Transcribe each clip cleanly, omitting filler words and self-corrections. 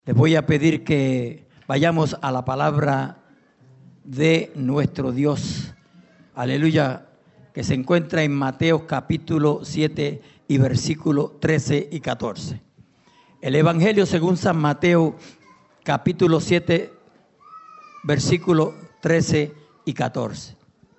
Les voy a pedir que vayamos a la palabra de nuestro Dios. Aleluya, que se encuentra en Mateo capítulo 7 y versículo 13 y 14. El Evangelio según San Mateo capítulo 7, versículo 13 y 14.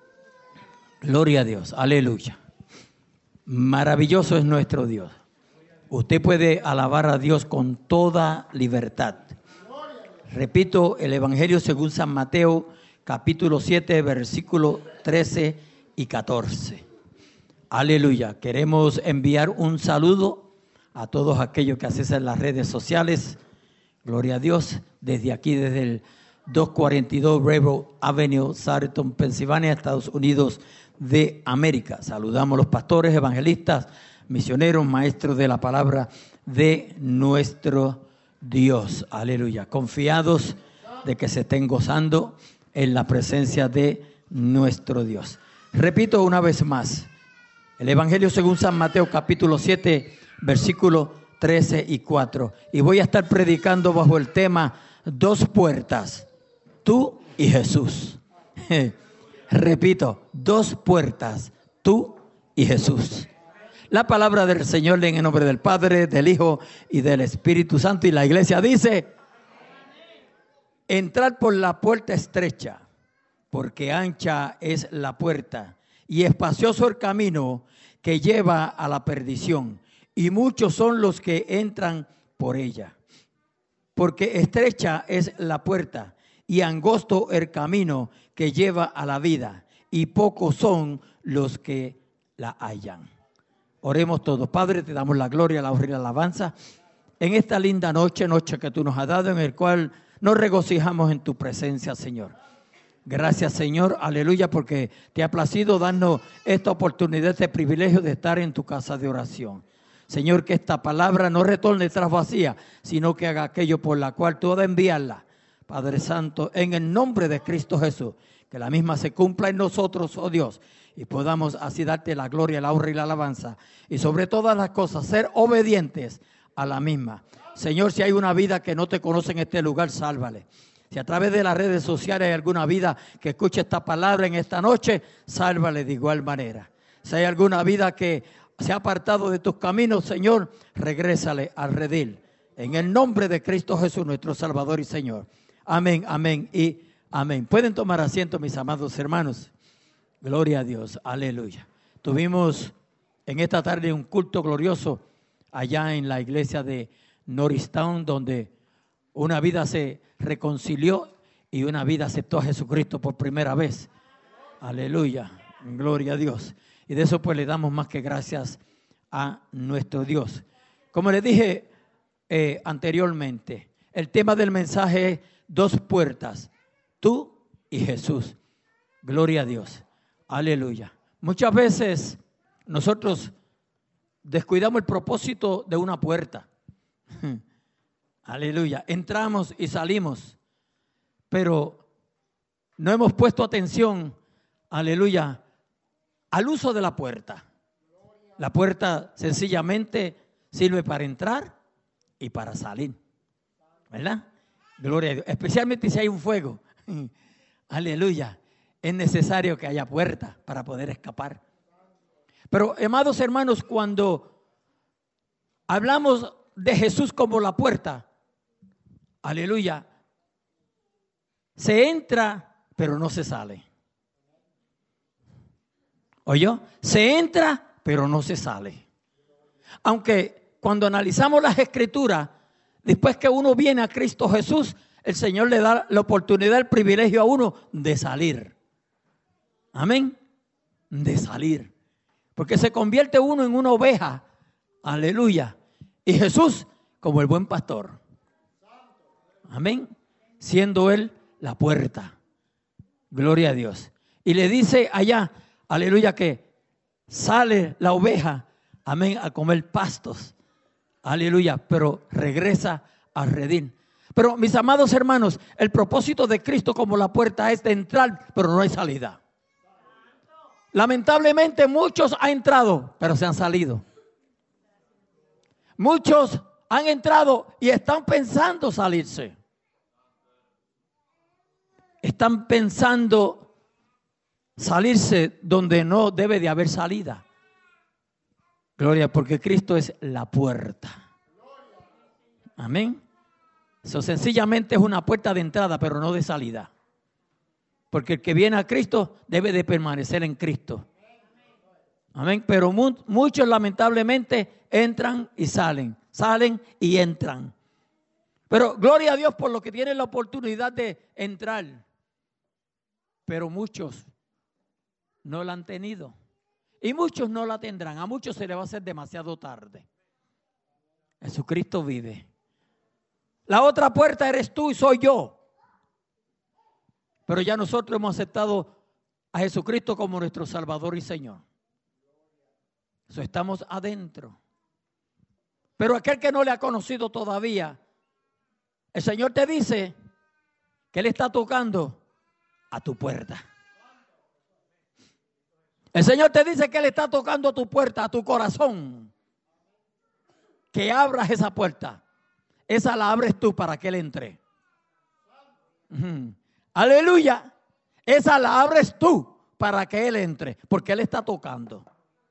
Gloria a Dios, aleluya. Maravilloso es nuestro Dios. Usted puede alabar a Dios con toda libertad. Repito, el Evangelio según San Mateo, capítulo 7, versículo 13 y 14. Aleluya. Queremos enviar un saludo a todos aquellos que acceden las redes sociales. Gloria a Dios. Desde aquí, desde el 242 Rebel Avenue, Sarton, Pensilvania, Estados Unidos de América. Saludamos a los pastores, evangelistas, misioneros, maestros de la palabra de nuestro Dios. Aleluya. Confiados de que se estén gozando en la presencia de nuestro Dios. Repito una vez más. El Evangelio según San Mateo capítulo 7, versículo 13 y 4. Y voy a estar predicando bajo el tema dos puertas, tú y Jesús. Repito, dos puertas, tú y Jesús. La palabra del Señor en el nombre del Padre, del Hijo y del Espíritu Santo. Y la iglesia dice: entrad por la puerta estrecha, porque ancha es la puerta y espacioso el camino que lleva a la perdición, y muchos son los que entran por ella. Porque estrecha es la puerta y angosto el camino que lleva a la vida, y pocos son los que la hallan. Oremos todos. Padre, te damos la gloria, la honra y la alabanza en esta linda noche que tú nos has dado, en el cual nos regocijamos en tu presencia, Señor. Gracias, Señor, aleluya, porque te ha placido darnos esta oportunidad, este privilegio de estar en tu casa de oración. Señor, que esta palabra no retorne tras vacía, sino que haga aquello por la cual tú has de enviarla. Padre Santo, en el nombre de Cristo Jesús, que la misma se cumpla en nosotros, oh Dios, y podamos así darte la gloria, la honra y la alabanza. Y sobre todas las cosas, ser obedientes a la misma. Señor, si hay una vida que no te conoce en este lugar, sálvale. Si a través de las redes sociales hay alguna vida que escuche esta palabra en esta noche, sálvale de igual manera. Si hay alguna vida que se ha apartado de tus caminos, Señor, regrésale al redil. En el nombre de Cristo Jesús, nuestro Salvador y Señor. Amén, amén y amén. Pueden tomar asiento, mis amados hermanos. Gloria a Dios, aleluya. Tuvimos en esta tarde un culto glorioso allá en la iglesia de Norristown, donde una vida se reconcilió y una vida aceptó a Jesucristo por primera vez. Aleluya, gloria a Dios. Y de eso pues le damos más que gracias a nuestro Dios. Como les dije anteriormente, el tema del mensaje es dos puertas, tú y Jesús. Gloria a Dios. Aleluya. Muchas veces nosotros descuidamos el propósito de una puerta. Aleluya. Entramos y salimos, pero no hemos puesto atención, aleluya, al uso de la puerta. La puerta sencillamente sirve para entrar y para salir, ¿verdad? Gloria a Dios. Especialmente si hay un fuego. Aleluya. Es necesario que haya puerta para poder escapar. Pero, amados hermanos, cuando hablamos de Jesús como la puerta, aleluya, se entra, pero no se sale. ¿Oyó? Se entra, pero no se sale. Aunque cuando analizamos las Escrituras, después que uno viene a Cristo Jesús, el Señor le da la oportunidad, el privilegio a uno de salir. Amén. De salir. Porque se convierte uno en una oveja. Aleluya. Y Jesús como el buen pastor. Amén. Siendo Él la puerta. Gloria a Dios. Y le dice allá, aleluya, que sale la oveja, amén, a comer pastos. Aleluya. Pero regresa al redil. Pero mis amados hermanos, el propósito de Cristo como la puerta es de entrar, pero no hay salida. Lamentablemente muchos han entrado, pero se han salido. Muchos han entrado y están pensando salirse. Están pensando salirse donde no debe de haber salida. Gloria, porque Cristo es la puerta. Amén. Eso sencillamente es una puerta de entrada, pero no de salida. Porque el que viene a Cristo debe de permanecer en Cristo. Amén. Pero muchos lamentablemente entran y salen y entran. Pero gloria a Dios por lo que tienen la oportunidad de entrar. Pero muchos no la han tenido. Y muchos no la tendrán. A muchos se les va a hacer demasiado tarde. Jesucristo vive. La otra puerta eres tú y soy yo. Pero ya nosotros hemos aceptado a Jesucristo como nuestro Salvador y Señor. Eso estamos adentro. Pero aquel que no le ha conocido todavía, el Señor te dice que Él está tocando a tu puerta. El Señor te dice que Él está tocando a tu puerta, a tu corazón. Que abras esa puerta. Esa la abres tú para que Él entre. Aleluya. Esa la abres tú para que Él entre. Porque Él está tocando.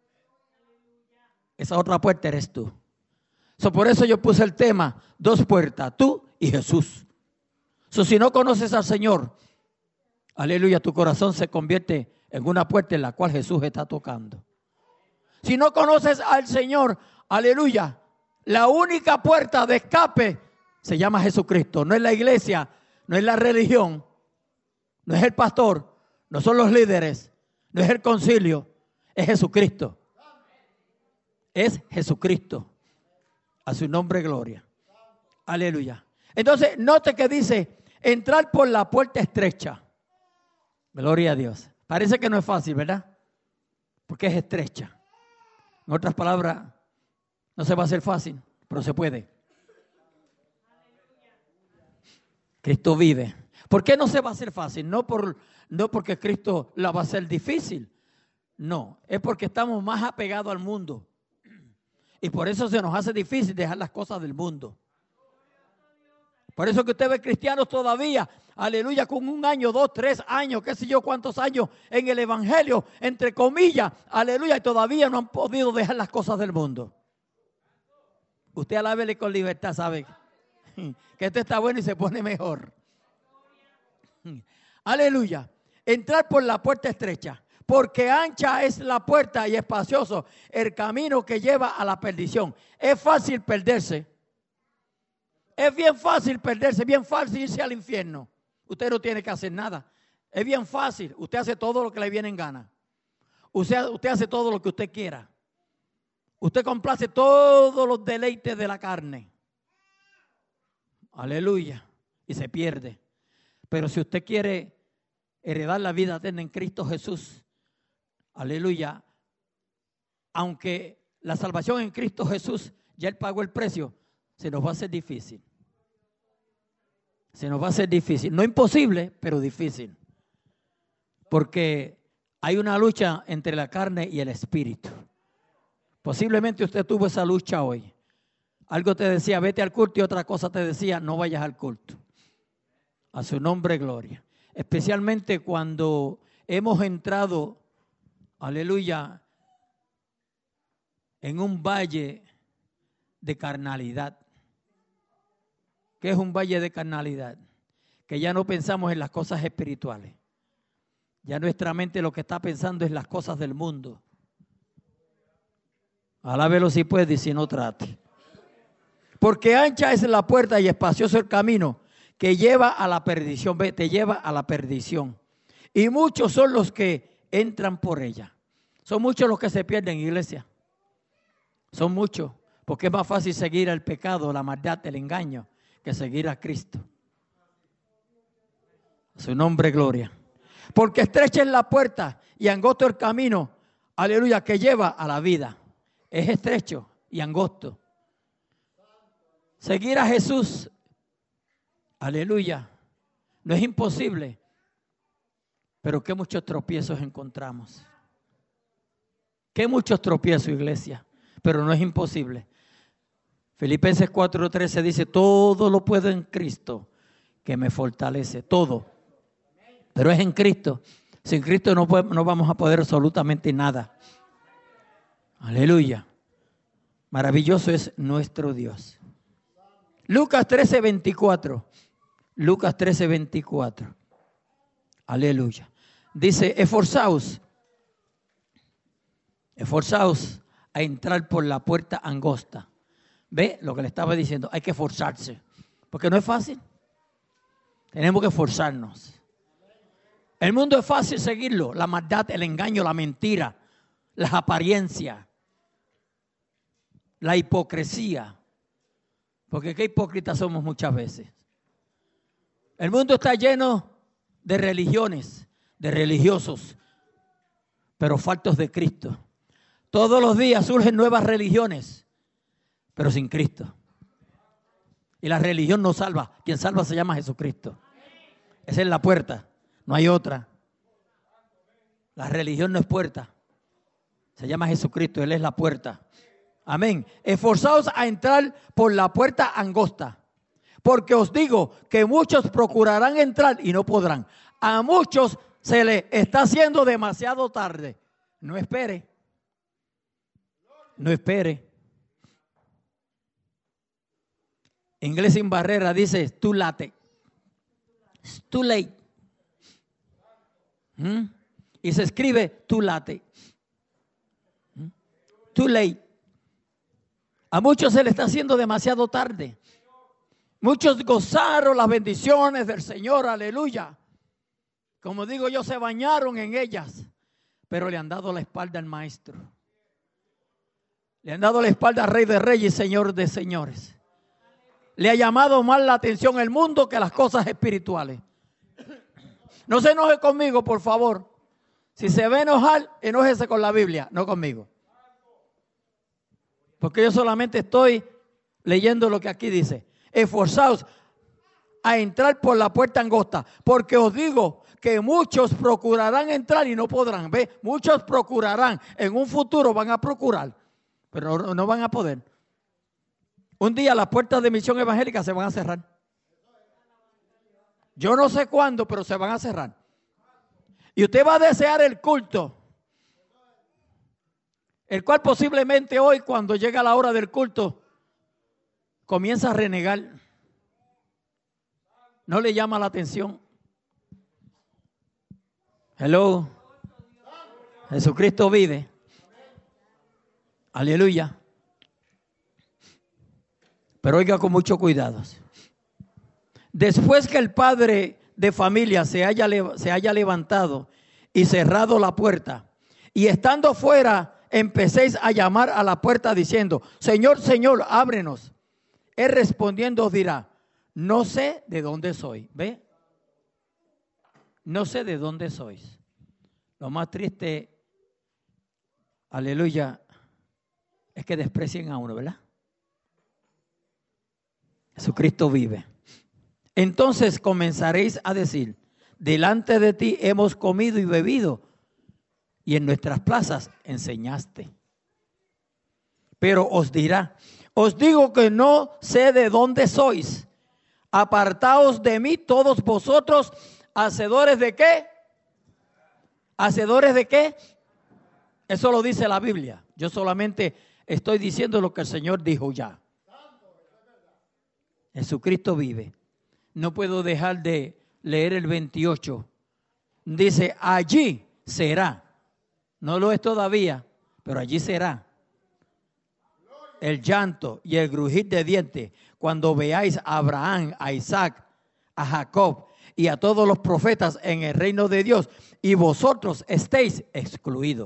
Esa otra puerta eres tú. Por eso yo puse el tema, 2 puertas, tú y Jesús. Si no conoces al Señor, aleluya, tu corazón se convierte en una puerta en la cual Jesús está tocando. Si no conoces al Señor, aleluya, la única puerta de escape se llama Jesucristo. No es la iglesia, no es la religión, no es el pastor, no son los líderes, no es el concilio, es Jesucristo. Es Jesucristo. A su nombre gloria. Aleluya. Entonces, note que dice, entrar por la puerta estrecha. Gloria a Dios. Parece que no es fácil, ¿verdad? Porque es estrecha. En otras palabras, no se va a hacer fácil, pero se puede. Cristo vive. ¿Por qué no se va a hacer fácil? No porque Cristo la va a hacer difícil. No, es porque estamos más apegados al mundo. Y por eso se nos hace difícil dejar las cosas del mundo. Por eso que usted ve cristianos todavía, aleluya, con 1 año, 2, 3 años, qué sé yo cuántos años en el evangelio, entre comillas, aleluya, y todavía no han podido dejar las cosas del mundo. Usted alábele con libertad, sabe que esto está bueno y se pone mejor. Aleluya. Entrar por la puerta estrecha. Porque ancha es la puerta y espacioso el camino que lleva a la perdición. Es fácil perderse. Es bien fácil perderse, bien fácil irse al infierno. Usted no tiene que hacer nada. Es bien fácil. Usted hace todo lo que le viene en gana. Usted hace todo lo que usted quiera. Usted complace todos los deleites de la carne. Aleluya. Y se pierde. Pero si usted quiere heredar la vida eterna en Cristo Jesús, aleluya, aunque la salvación en Cristo Jesús, ya Él pagó el precio, se nos va a hacer difícil. Se nos va a hacer difícil. No imposible, pero difícil. Porque hay una lucha entre la carne y el espíritu. Posiblemente usted tuvo esa lucha hoy. Algo te decía, vete al culto, y otra cosa te decía, no vayas al culto. A su nombre, gloria. Especialmente cuando hemos entrado, aleluya, en un valle de carnalidad. ¿Qué es un valle de carnalidad? Que ya no pensamos en las cosas espirituales. Ya nuestra mente lo que está pensando es las cosas del mundo. Alábelo si puede y si no trate. Porque ancha es la puerta y espacioso el camino que lleva a la perdición. Te lleva a la perdición. Y muchos son los que entran por ella. Son muchos los que se pierden, iglesia. Son muchos. Porque es más fácil seguir al pecado, la maldad, el engaño, que seguir a Cristo. Su nombre, gloria. Porque estrecha es la puerta y angosto el camino, aleluya, que lleva a la vida. Es estrecho y angosto. Seguir a Jesús, aleluya, no es imposible. Pero qué muchos tropiezos encontramos. Qué muchos tropiezos, iglesia. Pero no es imposible. Filipenses 4:13 dice, todo lo puedo en Cristo que me fortalece, todo. Pero es en Cristo. Sin Cristo no vamos a poder absolutamente nada. Aleluya. Maravilloso es nuestro Dios. Lucas 13:24. Lucas 13:24. Aleluya. Dice, esforzaos a entrar por la puerta angosta. ¿Ve lo que le estaba diciendo? Hay que esforzarse. Porque no es fácil. Tenemos que esforzarnos. El mundo es fácil seguirlo. La maldad, el engaño, la mentira, las apariencias, la hipocresía. Porque qué hipócritas somos muchas veces. El mundo está lleno de religiones, de religiosos, pero faltos de Cristo. Todos los días surgen nuevas religiones, pero sin Cristo. Y la religión no salva. Quien salva se llama Jesucristo. Esa es la puerta, no hay otra. La religión no es puerta. Se llama Jesucristo, Él es la puerta. Amén. Esforzaos a entrar por la puerta angosta. Porque os digo que muchos procurarán entrar y no podrán. A muchos se les está haciendo demasiado tarde. No espere. No espere. Inglés sin barrera dice too late. It's too late. Y se escribe too late. Too late. A muchos se les está haciendo demasiado tarde. Muchos gozaron las bendiciones del Señor, aleluya. Como digo yo, se bañaron en ellas, pero le han dado la espalda al Maestro. Le han dado la espalda al Rey de Reyes y Señor de Señores. Le ha llamado más la atención el mundo que las cosas espirituales. No se enoje conmigo, por favor. Si se va a enojar, enójese con la Biblia, no conmigo. Porque yo solamente estoy leyendo lo que aquí dice. Esforzaos a entrar por la puerta angosta, porque os digo que muchos procurarán entrar y no podrán. ¿Ve? Muchos procurarán, en un futuro van a procurar, pero no van a poder. Un día las puertas de Misión Evangélica se van a cerrar. Yo no sé cuándo, pero se van a cerrar. Y usted va a desear el culto, el cual posiblemente hoy, cuando llega la hora del culto, comienza a renegar. No le llama la atención. Hello. Jesucristo vive. Aleluya. Pero oiga con mucho cuidado. Después que el padre de familia se haya levantado y cerrado la puerta, y estando fuera empecéis a llamar a la puerta diciendo, Señor, Señor, ábrenos. Él respondiendo os dirá, no sé de dónde soy. ¿Ve? No sé de dónde sois. Lo más triste, aleluya, es que desprecien a uno, ¿verdad? Jesucristo vive. Entonces comenzaréis a decir, delante de ti hemos comido y bebido, y en nuestras plazas enseñaste. Pero os dirá, os digo que no sé de dónde sois. Apartaos de mí todos vosotros, hacedores de qué. ¿Hacedores de qué? Eso lo dice la Biblia. Yo solamente estoy diciendo lo que el Señor dijo ya. Jesucristo vive. No puedo dejar de leer el 28. Dice, allí será. No lo es todavía, pero allí será el llanto y el crujir de dientes cuando veáis a Abraham, a Isaac, a Jacob y a todos los profetas en el reino de Dios y vosotros estéis excluidos.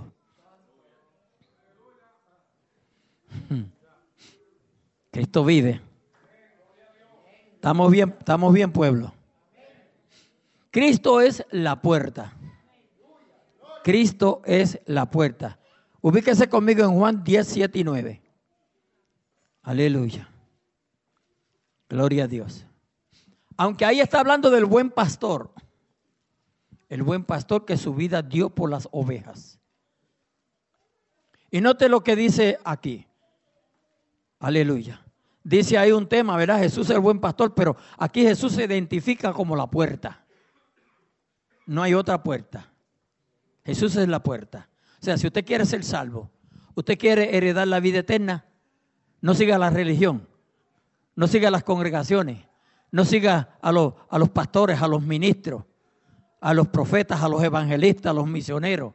Cristo vive. Estamos bien, pueblo. Cristo es la puerta. Cristo es la puerta. Ubíquese conmigo en Juan 10, 7 y 9. Aleluya. Gloria a Dios. Aunque ahí está hablando del buen pastor. El buen pastor que su vida dio por las ovejas. Y note lo que dice aquí. Aleluya. Dice ahí un tema, ¿verdad? Jesús es el buen pastor, pero aquí Jesús se identifica como la puerta. No hay otra puerta. Jesús es la puerta. O sea, si usted quiere ser salvo, usted quiere heredar la vida eterna, no siga la religión, no siga las congregaciones, no siga a los pastores, a los ministros, a los profetas, a los evangelistas, a los misioneros.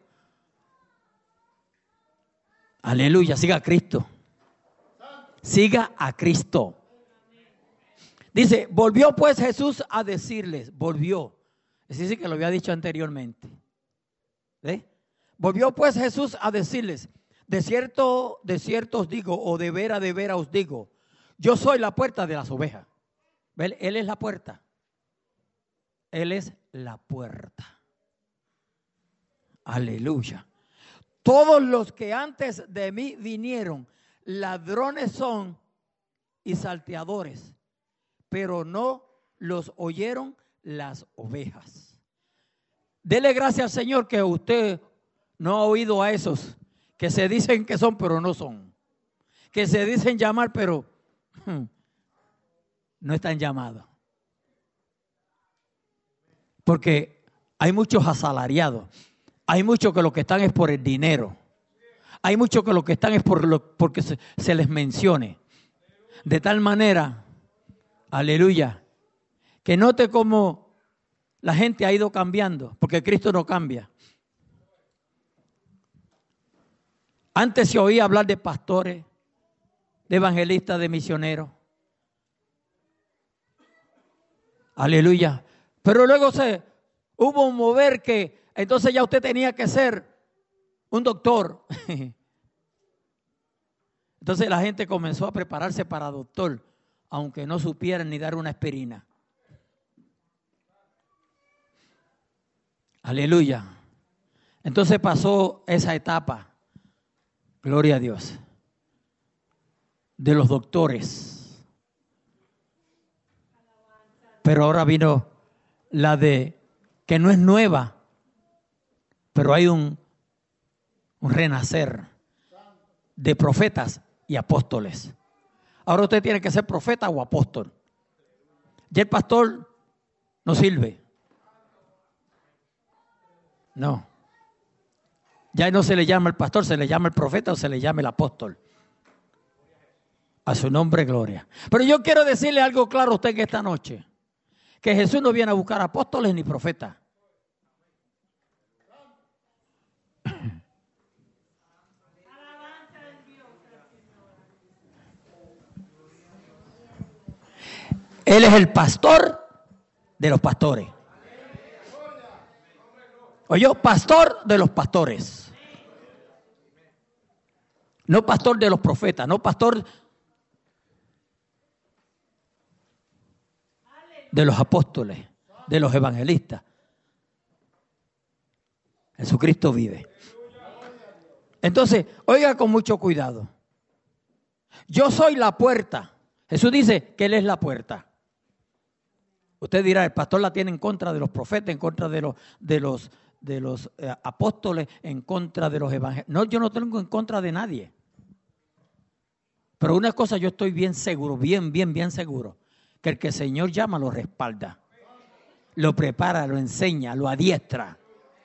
Aleluya, siga a Cristo. Siga a Cristo. Dice, volvió pues Jesús a decirles, volvió. Es decir, que lo había dicho anteriormente. ¿Ve? Volvió pues Jesús a decirles, de cierto os digo, o de veras os digo, yo soy la puerta de las ovejas. ¿Ve? Él es la puerta. Él es la puerta. Aleluya. Todos los que antes de mí vinieron, ladrones son y salteadores, pero no los oyeron las ovejas. Dele gracias al Señor que usted no ha oído a esos que se dicen que son, pero no son. Que se dicen llamar, pero no están llamados. Porque hay muchos asalariados. Hay muchos que lo que están es por el dinero. Hay muchos que lo que están es porque se les mencione. De tal manera, aleluya, que note cómo la gente ha ido cambiando, porque Cristo no cambia. Antes se oía hablar de pastores, de evangelistas, de misioneros. Aleluya. Pero luego hubo un mover que entonces ya usted tenía que ser un doctor. Entonces la gente comenzó a prepararse para doctor, aunque no supieran ni dar una aspirina. Aleluya. Entonces pasó esa etapa, gloria a Dios, de los doctores. Pero ahora vino la de, que no es nueva, pero hay un renacer de profetas y apóstoles. Ahora usted tiene que ser profeta o apóstol. Ya el pastor no sirve. No. Ya no se le llama el pastor, se le llama el profeta o se le llama el apóstol. A su nombre, gloria. Pero yo quiero decirle algo claro a usted que esta noche. Que Jesús no viene a buscar apóstoles ni profetas. Él es el pastor de los pastores. Oye, pastor de los pastores. No pastor de los profetas, no pastor de los apóstoles, de los evangelistas. Jesucristo vive. Entonces, oiga con mucho cuidado. Yo soy la puerta. Jesús dice que Él es la puerta. Usted dirá, el pastor la tiene en contra de los profetas, en contra de los apóstoles, en contra de los evangelios. No, yo no tengo en contra de nadie. Pero una cosa yo estoy bien seguro, bien seguro, que el que el Señor llama lo respalda, lo prepara, lo enseña, lo adiestra.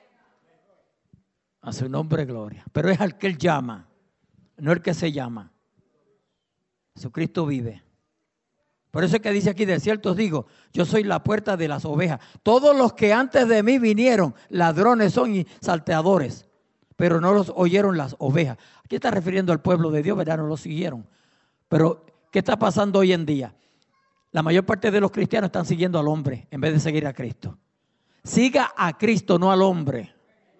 A su nombre, gloria. Pero es al que Él llama, no el que se llama. Jesucristo vive. Por eso es que dice aquí, de cierto os digo, yo soy la puerta de las ovejas. Todos los que antes de mí vinieron, ladrones son y salteadores, pero no los oyeron las ovejas. Aquí está refiriendo al pueblo de Dios, ¿verdad? No lo siguieron. Pero, ¿qué está pasando hoy en día? La mayor parte de los cristianos están siguiendo al hombre en vez de seguir a Cristo. Siga a Cristo, no al hombre.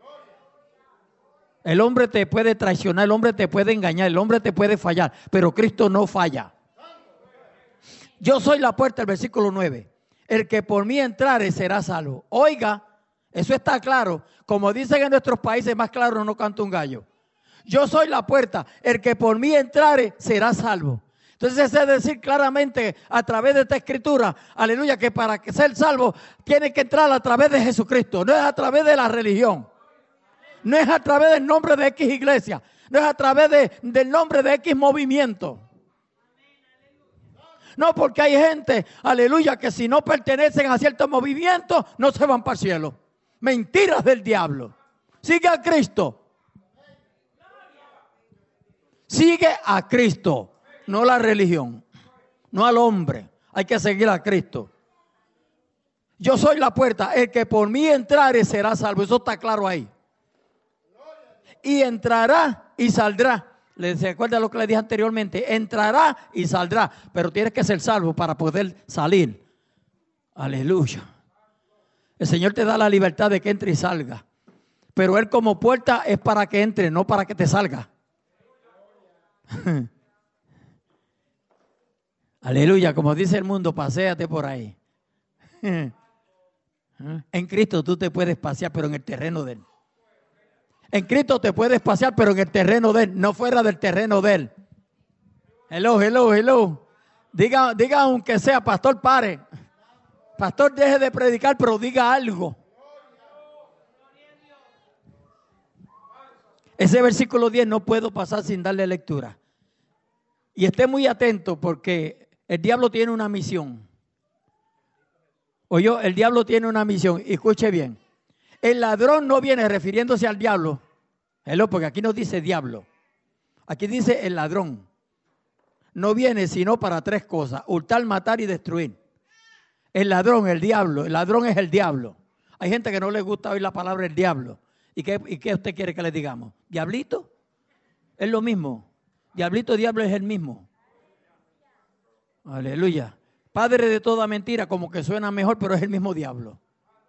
El hombre te puede traicionar, el hombre te puede engañar, el hombre te puede fallar, pero Cristo no falla. Yo soy la puerta, el versículo 9. El que por mí entrare será salvo. Oiga, eso está claro. Como dicen en nuestros países, más claro no canta un gallo. Yo soy la puerta. El que por mí entrare será salvo. Entonces es decir claramente a través de esta escritura, aleluya, que para ser salvo tiene que entrar a través de Jesucristo. No es a través de la religión. No es a través del nombre de X iglesia. No es a través del nombre de X movimiento. No, porque hay gente, aleluya, que si no pertenecen a ciertos movimientos, no se van para el cielo. Mentiras del diablo. Sigue a Cristo. Sigue a Cristo, no la religión, no al hombre. Hay que seguir a Cristo. Yo soy la puerta, el que por mí entrare será salvo. Eso está claro ahí. Y entrará y saldrá. ¿Les recuerda lo que le dije anteriormente? Entrará y saldrá, pero tienes que ser salvo para poder salir. Aleluya. El Señor te da la libertad de que entre y salga, pero Él como puerta es para que entre, no para que te salga. Aleluya, como dice el mundo, paséate por ahí. En Cristo tú te puedes pasear, pero en el terreno de Él. En Cristo te puedes pasear, pero en el terreno de Él, no fuera del terreno de Él. Hello. Diga aunque sea, pastor, pare. Pastor, deje de predicar, pero diga algo. Ese versículo 10 no puedo pasar sin darle lectura. Y esté muy atento porque el diablo tiene una misión. Oyó, el diablo tiene una misión. Y escuche bien. El ladrón no viene refiriéndose al diablo. Porque aquí no dice diablo. Aquí dice el ladrón. No viene sino para 3 cosas. Hurtar, matar y destruir. El ladrón, el diablo. El ladrón es el diablo. Hay gente que no le gusta oír la palabra el diablo. ¿Y qué usted quiere que le digamos? ¿Diablito? Es lo mismo. Diablito, diablo es el mismo. Aleluya. Padre de toda mentira, como que suena mejor, pero es el mismo diablo.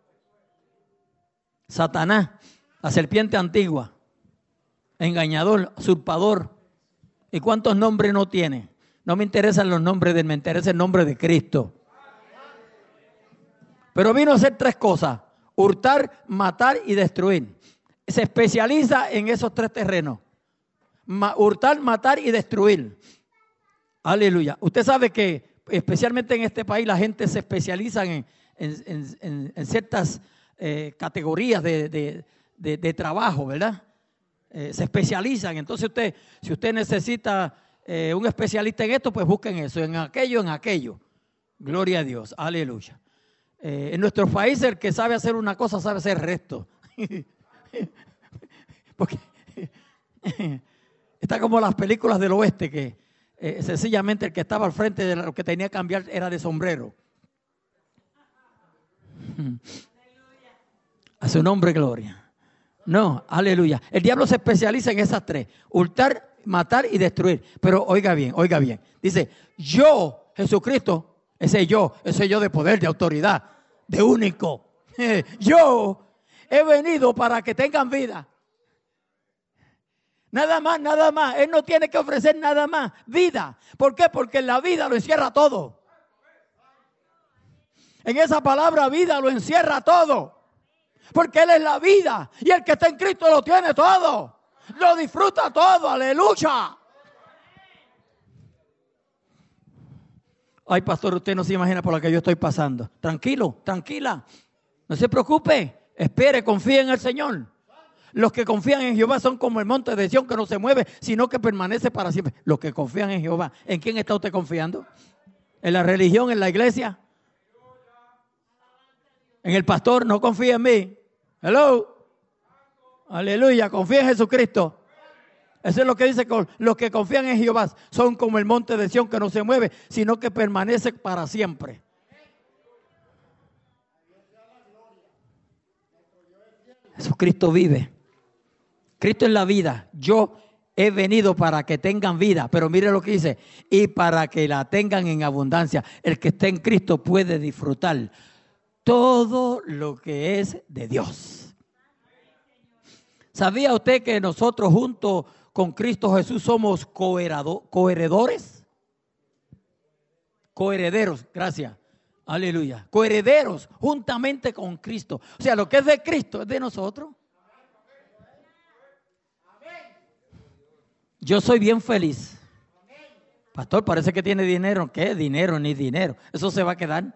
Satanás, la serpiente antigua, engañador, usurpador. ¿Y cuántos nombres no tiene? No me interesan los nombres de él, me interesa el nombre de Cristo. Pero vino a hacer 3 cosas: hurtar, matar y destruir. Se especializa en esos 3 terrenos. Hurtar, matar y destruir. Aleluya. Usted sabe que especialmente en este país la gente se especializa en ciertas categorías de trabajo, ¿verdad? Se especializan. Entonces si usted necesita un especialista en esto, pues busquen eso, en aquello. Gloria a Dios. Aleluya. En nuestros países el que sabe hacer una cosa sabe hacer el resto. Porque está como las películas del oeste que sencillamente el que estaba al frente de lo que tenía que cambiar era de sombrero. A su nombre, gloria. No, aleluya. El diablo se especializa en esas 3: hurtar, matar y destruir. Pero oiga bien. Dice, yo, Jesucristo, ese yo de poder, de autoridad, de único. Yo he venido para que tengan vida. Nada más. Él no tiene que ofrecer nada más. Vida. ¿Por qué? Porque en la vida lo encierra todo. En esa palabra vida lo encierra todo. Porque Él es la vida. Y el que está en Cristo lo tiene todo. Lo disfruta todo. Aleluya. Ay, pastor, usted no se imagina por lo que yo estoy pasando. Tranquilo, tranquila. No se preocupe. Espere, confíe en el Señor. Los que confían en Jehová son como el monte de Sión que no se mueve, sino que permanece para siempre. Los que confían en Jehová. ¿En quién está usted confiando? ¿En la religión, en la iglesia? ¿En el pastor? No confía en mí. Hello. Aleluya, confía en Jesucristo. Eso es lo que dice, los que confían en Jehová son como el monte de Sión que no se mueve, sino que permanece para siempre. Jesucristo vive. Cristo es la vida. Yo he venido para que tengan vida, pero mire lo que dice, y para que la tengan en abundancia. El que está en Cristo puede disfrutar todo lo que es de Dios. ¿Sabía usted que nosotros junto con Cristo Jesús somos coheredores? Coherederos, gracias. Aleluya. Coherederos juntamente con Cristo. O sea, lo que es de Cristo es de nosotros. Yo soy bien feliz. Pastor, parece que tiene dinero. ¿Qué? Dinero, ni dinero. Eso se va a quedar.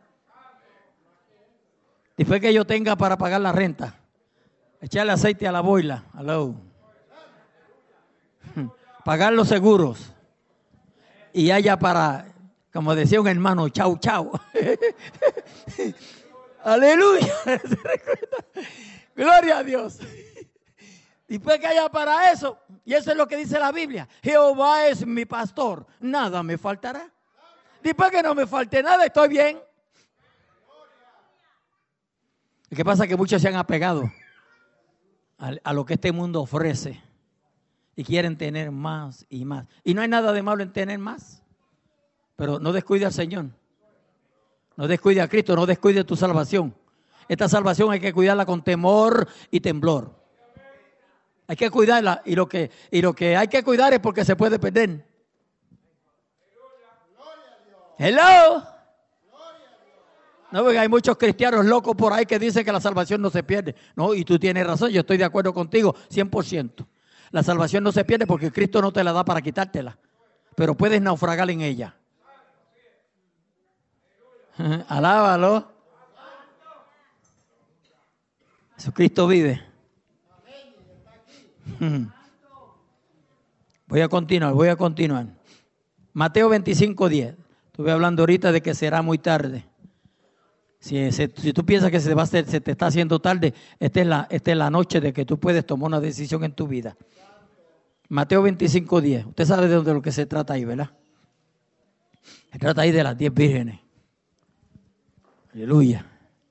Después que yo tenga para pagar la renta, echarle aceite a la boila. Hello. Pagar los seguros. Y haya para Como decía un hermano, chau, chau. Aleluya. Gloria a Dios. Después que haya para eso, y eso es lo que dice la Biblia, Jehová es mi pastor, nada me faltará. Después que no me falte nada, estoy bien. ¿Qué pasa? Que muchos se han apegado a lo que este mundo ofrece y quieren tener más y más. Y no hay nada de malo en tener más, pero no descuide al Señor, no descuide a Cristo, no descuide tu salvación. Esta salvación hay que cuidarla con temor y temblor. Hay que cuidarla y lo que hay que cuidar es porque se puede perder. Hello. No, porque hay muchos cristianos locos por ahí que dicen que la salvación no se pierde. No, y tú tienes razón, yo estoy de acuerdo contigo, 100%. La salvación no se pierde porque Cristo no te la da para quitártela, pero puedes naufragar en ella. Alábalo. Jesucristo vive. Voy a continuar. Mateo 25:10. Estuve hablando ahorita de que será muy tarde. Si tú piensas que se te está haciendo tarde, esta es la noche de que tú puedes tomar una decisión en tu vida. Mateo 25:10. Usted sabe de lo que se trata ahí, ¿verdad? Se trata ahí de las 10 vírgenes. Aleluya.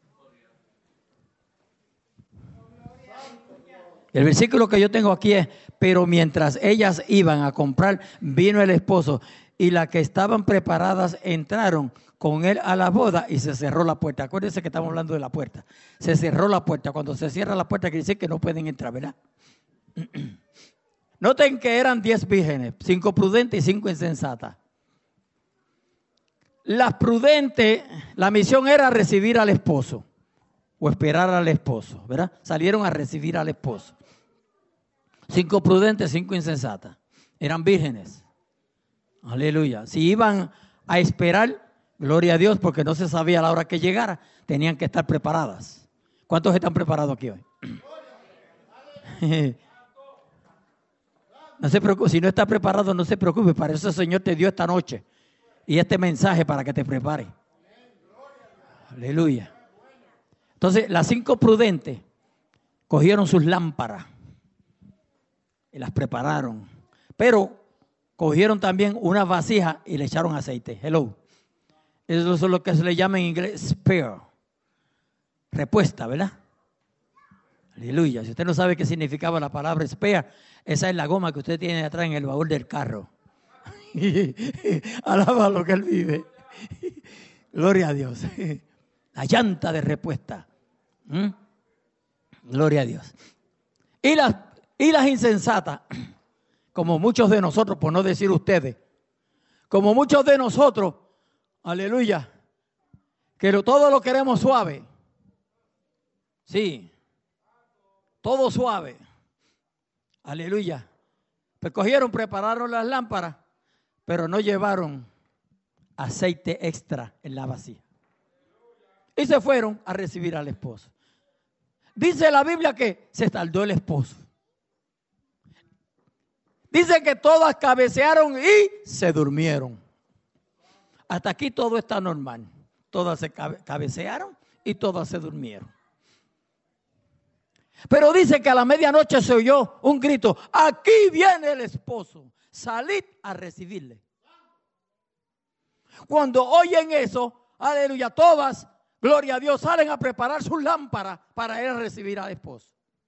El versículo que yo tengo aquí es: pero mientras ellas iban a comprar, vino el esposo, y las que estaban preparadas entraron con él a la boda y se cerró la puerta. Acuérdense que estamos hablando de la puerta. Se cerró la puerta. Cuando se cierra la puerta quiere decir que no pueden entrar, ¿verdad? Noten que eran 10 vírgenes, 5 prudentes y 5 insensatas. Las prudentes, la misión era recibir al esposo o esperar al esposo, ¿verdad? Salieron a recibir al esposo. 5 prudentes, 5 insensatas. Eran vírgenes. Aleluya. Si iban a esperar, gloria a Dios, porque no se sabía la hora que llegara, tenían que estar preparadas. ¿Cuántos están preparados aquí hoy? No se preocupe, si no está preparado, no se preocupe. Para eso el Señor te dio esta noche y este mensaje para que te prepare. Aleluya. Entonces, las 5 prudentes cogieron sus lámparas y las prepararon, pero cogieron también una vasija y le echaron aceite. Hello. Eso es lo que se le llama en inglés spare. Repuesta, ¿verdad? Aleluya. Si usted no sabe qué significaba la palabra spare, esa es la goma que usted tiene atrás en el baúl del carro. Alaba lo que él vive. Gloria a Dios. La llanta de repuesta. Gloria a Dios. Y las insensatas, como muchos de nosotros, por no decir ustedes, como muchos de nosotros, aleluya, que todo lo queremos suave. Sí, todo suave. Aleluya. Pues prepararon las lámparas, pero no llevaron aceite extra en la vasija. Y se fueron a recibir al esposo. Dice la Biblia que se tardó el esposo. Dice que todas cabecearon y se durmieron. Hasta aquí todo está normal. Todas se cabecearon y todas se durmieron. Pero dice que a la medianoche se oyó un grito: aquí viene el esposo, salid a recibirle. Cuando oyen eso, aleluya, todas, gloria a Dios, salen a preparar sus lámparas para ir a recibir al esposo.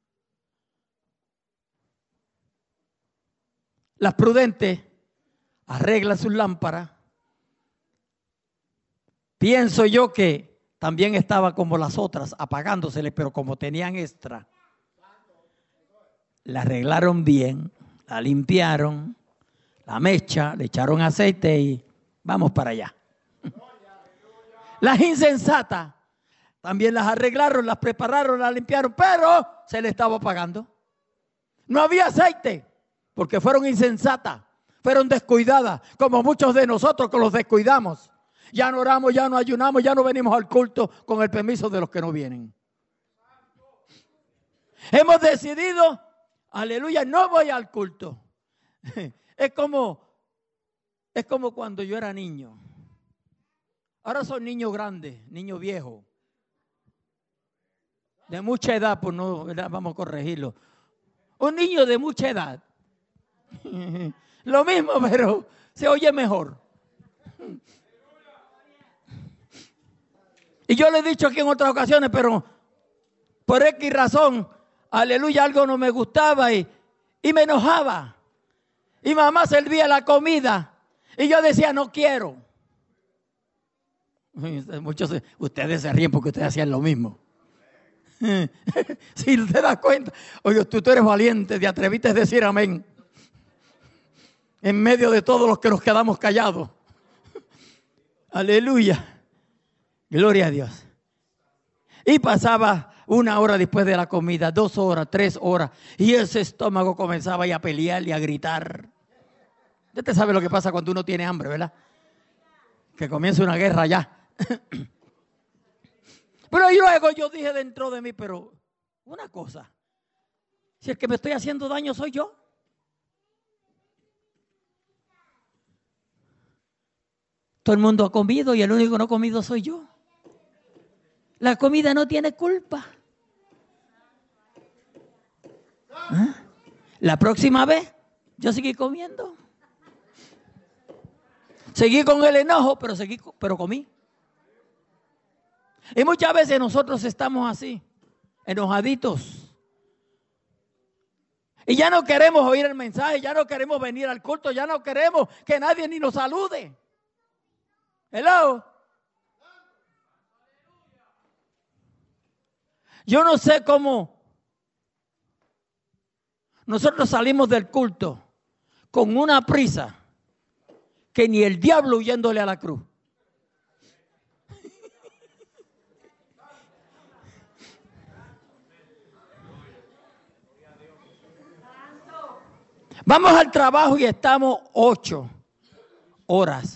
Las prudentes arreglan sus lámparas. Pienso yo que también estaba como las otras, apagándosele, pero como tenían extra, la arreglaron bien, la limpiaron, la mecha, le echaron aceite y vamos para allá. Las insensatas también las arreglaron, las prepararon, las limpiaron, pero se le estaba apagando. No había aceite porque fueron insensatas, fueron descuidadas, como muchos de nosotros que los descuidamos. Ya no oramos, ya no ayunamos, ya no venimos al culto con el permiso de los que no vienen. Hemos decidido, aleluya, no voy al culto. Es como cuando yo era niño. Ahora son niños grandes, niños viejos. De mucha edad, pues no, ¿verdad? Vamos a corregirlo. Un niño de mucha edad. Lo mismo, pero se oye mejor. Y yo le he dicho aquí en otras ocasiones, pero por X razón, aleluya, algo no me gustaba y me enojaba. Y mamá servía la comida y yo decía, no quiero. Muchos, ustedes se ríen porque ustedes hacían lo mismo. Si te das cuenta, oye, tú eres valiente, te atreviste a decir amén. En medio de todos los que nos quedamos callados. Aleluya. Gloria a Dios. Y pasaba 1 hora después de la comida, 2 horas, 3 horas. Y ese estómago comenzaba ya a pelear y a gritar. Usted sabe lo que pasa cuando uno tiene hambre, ¿verdad? Que comienza una guerra ya. Pero luego yo dije dentro de mí, pero una cosa. Si el que me estoy haciendo daño soy yo. Todo el mundo ha comido y el único que no ha comido soy yo. La comida no tiene culpa. ¿Ah? La próxima vez yo seguí comiendo. Seguí con el enojo, pero comí. Y muchas veces nosotros estamos así, enojaditos. Y ya no queremos oír el mensaje, ya no queremos venir al culto, ya no queremos que nadie ni nos salude. Hello. Yo no sé cómo nosotros salimos del culto con una prisa que ni el diablo huyéndole a la cruz. Vamos al trabajo y estamos 8 horas.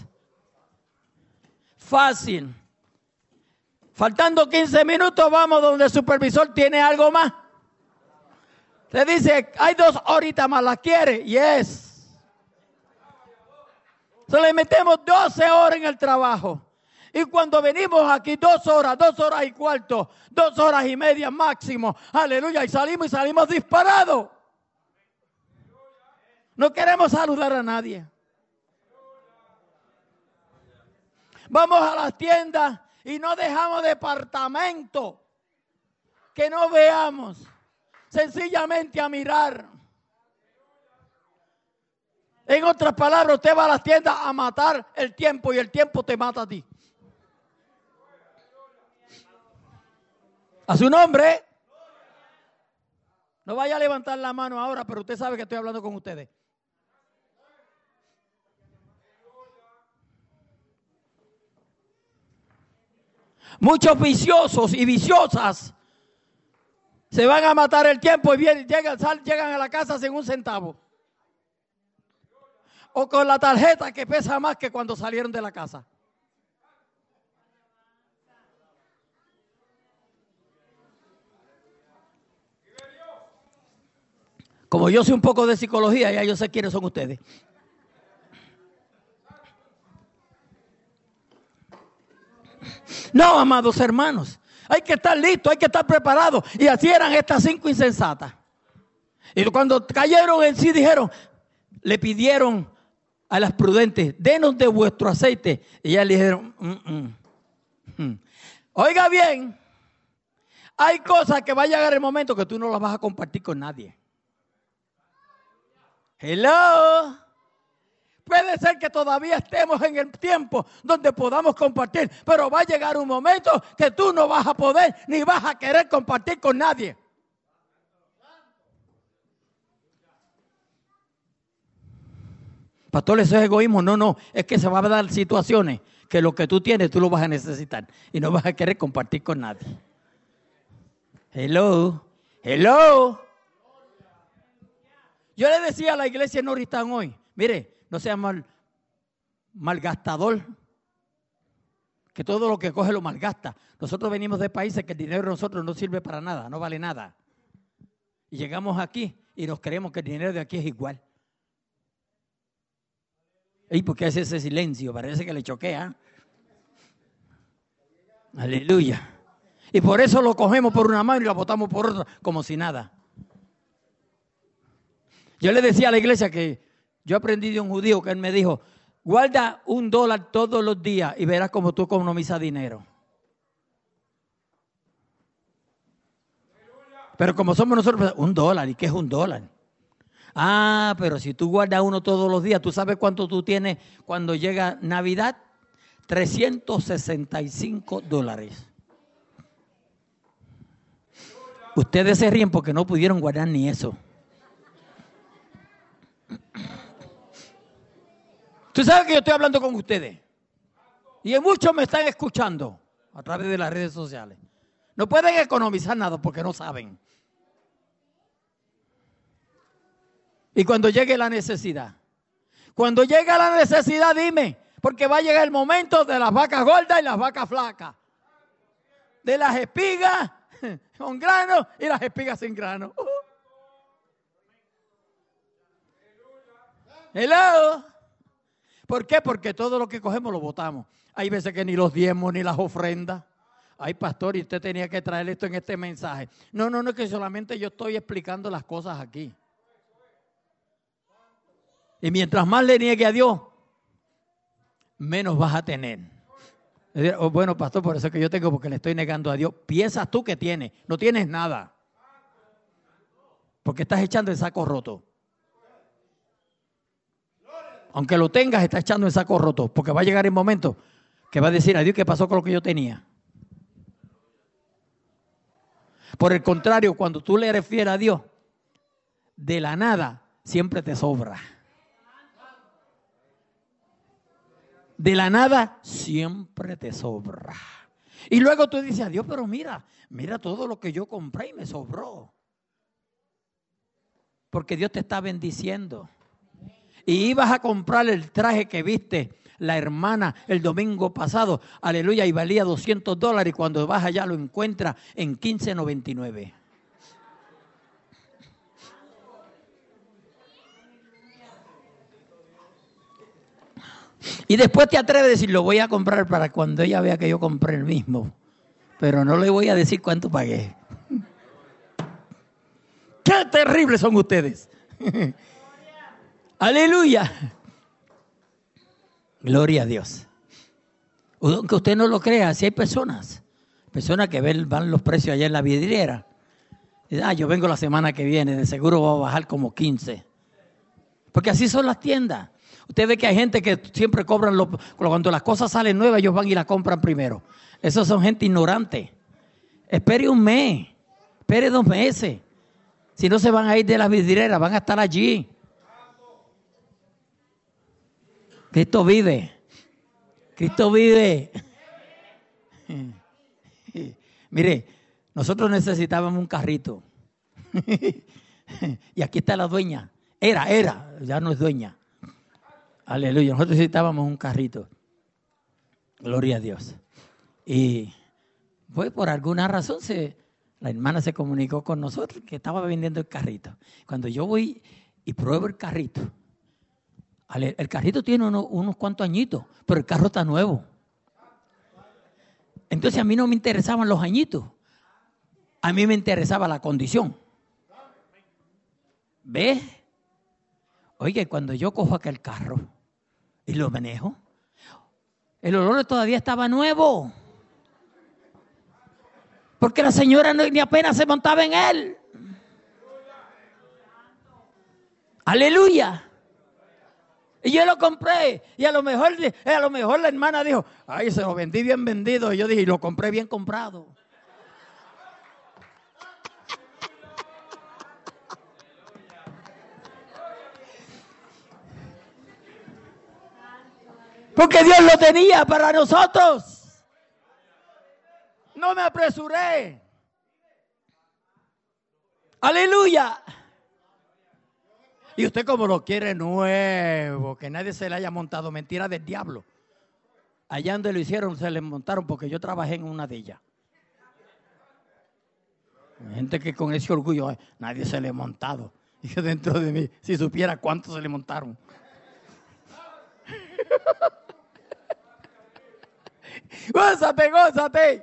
Fácil. Faltando 15 minutos vamos donde el supervisor tiene algo más. Se dice, hay 2 horitas más, ¿las quiere? Yes. Se le metemos 12 horas en el trabajo. Y cuando venimos aquí 2 horas, 2 horas y cuarto, 2 horas y media máximo. Aleluya. Y salimos disparados. No queremos saludar a nadie. Vamos a las tiendas y no dejamos departamento que no veamos. Sencillamente a mirar. En otras palabras, usted va a las tiendas a matar el tiempo y el tiempo te mata a ti. A su nombre. No vaya a levantar la mano ahora, pero usted sabe que estoy hablando con ustedes. Muchos viciosos y viciosas se van a matar el tiempo y llegan a la casa sin un centavo. O con la tarjeta que pesa más que cuando salieron de la casa. Como yo sé un poco de psicología, ya yo sé quiénes son ustedes. No, amados hermanos, hay que estar listos, hay que estar preparados. Y así eran estas 5 insensatas. Y cuando cayeron en sí dijeron, le pidieron a las prudentes, denos de vuestro aceite. Y ellas le dijeron, Oiga bien, hay cosas que va a llegar el momento que tú no las vas a compartir con nadie. Hello. Puede ser que todavía estemos en el tiempo donde podamos compartir, pero va a llegar un momento que tú no vas a poder ni vas a querer compartir con nadie. Pastor, eso es egoísmo. No, es que se van a dar situaciones que lo que tú tienes tú lo vas a necesitar y no vas a querer compartir con nadie. Hello. Yo le decía a la iglesia en Noristán hoy, mire, no sea malgastador, que todo lo que coge lo malgasta. Nosotros venimos de países que el dinero de nosotros no sirve para nada, no vale nada. Y llegamos aquí y nos creemos que el dinero de aquí es igual. ¿Y por qué hace ese silencio? Parece que le choquea. Aleluya. Y por eso lo cogemos por una mano y lo botamos por otra, como si nada. Yo le decía a la iglesia que yo aprendí de un judío que él me dijo, guarda $1 todos los días y verás cómo tú economizas dinero. Pero como somos nosotros, $1, ¿y qué es $1? Ah, pero si tú guardas uno todos los días, ¿tú sabes cuánto tú tienes cuando llega Navidad? $365. Ustedes se ríen porque no pudieron guardar ni eso. Tú sabes que yo estoy hablando con ustedes. Y muchos me están escuchando a través de las redes sociales. No pueden economizar nada porque no saben. Y cuando llegue la necesidad. Cuando llegue la necesidad, dime. Porque va a llegar el momento de las vacas gordas y las vacas flacas. De las espigas con grano y las espigas sin grano. Hello. ¿Por qué? Porque todo lo que cogemos lo botamos. Hay veces que ni los diezmos ni las ofrendas. Ay, pastor, y usted tenía que traer esto en este mensaje. No, es que solamente yo estoy explicando las cosas aquí. Y mientras más le niegue a Dios, menos vas a tener. Bueno, pastor, por eso es que yo tengo, porque le estoy negando a Dios. Piensas tú que tienes, no tienes nada. Porque estás echando el saco roto. Aunque lo tengas, estás echando el saco roto. Porque va a llegar el momento que va a decir a Dios, ¿qué pasó con lo que yo tenía? Por el contrario, cuando tú le eres fiel a Dios, de la nada siempre te sobra. De la nada siempre te sobra. Y luego tú dices a Dios, pero mira todo lo que yo compré y me sobró. Porque Dios te está bendiciendo. Y ibas a comprar el traje que viste la hermana el domingo pasado, aleluya, y valía $200 y cuando vas allá lo encuentras en $15.99. Y después te atreves a decir, lo voy a comprar para cuando ella vea que yo compré el mismo. Pero no le voy a decir cuánto pagué. ¡Qué terribles son ustedes! ¡Aleluya! Gloria a Dios. Aunque usted no lo crea, si hay personas que van los precios allá en la vidriera. Dicen, yo vengo la semana que viene, de seguro va a bajar como 15. Porque así son las tiendas. Usted ve que hay gente que siempre cobran, cuando las cosas salen nuevas, ellos van y las compran primero. Esos son gente ignorante. Espere un mes, espere 2 meses. Si no se van a ir de las vidrieras, van a estar allí. Cristo vive. Cristo vive. Mire, nosotros necesitábamos un carrito. Y aquí está la dueña. Era, ya no es dueña. Aleluya, nosotros necesitábamos un carrito. Gloria a Dios. Y pues por alguna razón la hermana se comunicó con nosotros que estaba vendiendo el carrito. Cuando yo voy y pruebo el carrito, el carrito tiene unos cuantos añitos, pero el carro está nuevo. Entonces a mí no me interesaban los añitos. A mí me interesaba la condición. ¿Ves? Oye, cuando yo cojo aquel carro y lo manejo, el olor todavía estaba nuevo. Porque la señora ni apenas se montaba en él. Aleluya. Y yo lo compré. Y a lo mejor la hermana dijo, ay, se lo vendí bien vendido. Y yo dije, lo compré bien comprado. Porque Dios lo tenía para nosotros. No me apresuré. Aleluya. Y usted como lo quiere nuevo, que nadie se le haya montado, mentira del diablo. Allá donde lo hicieron se le montaron porque yo trabajé en una de ellas. Gente que con ese orgullo, nadie se le ha montado. Y yo dentro de mí, si supiera cuántos se le montaron. Gózate, gózate.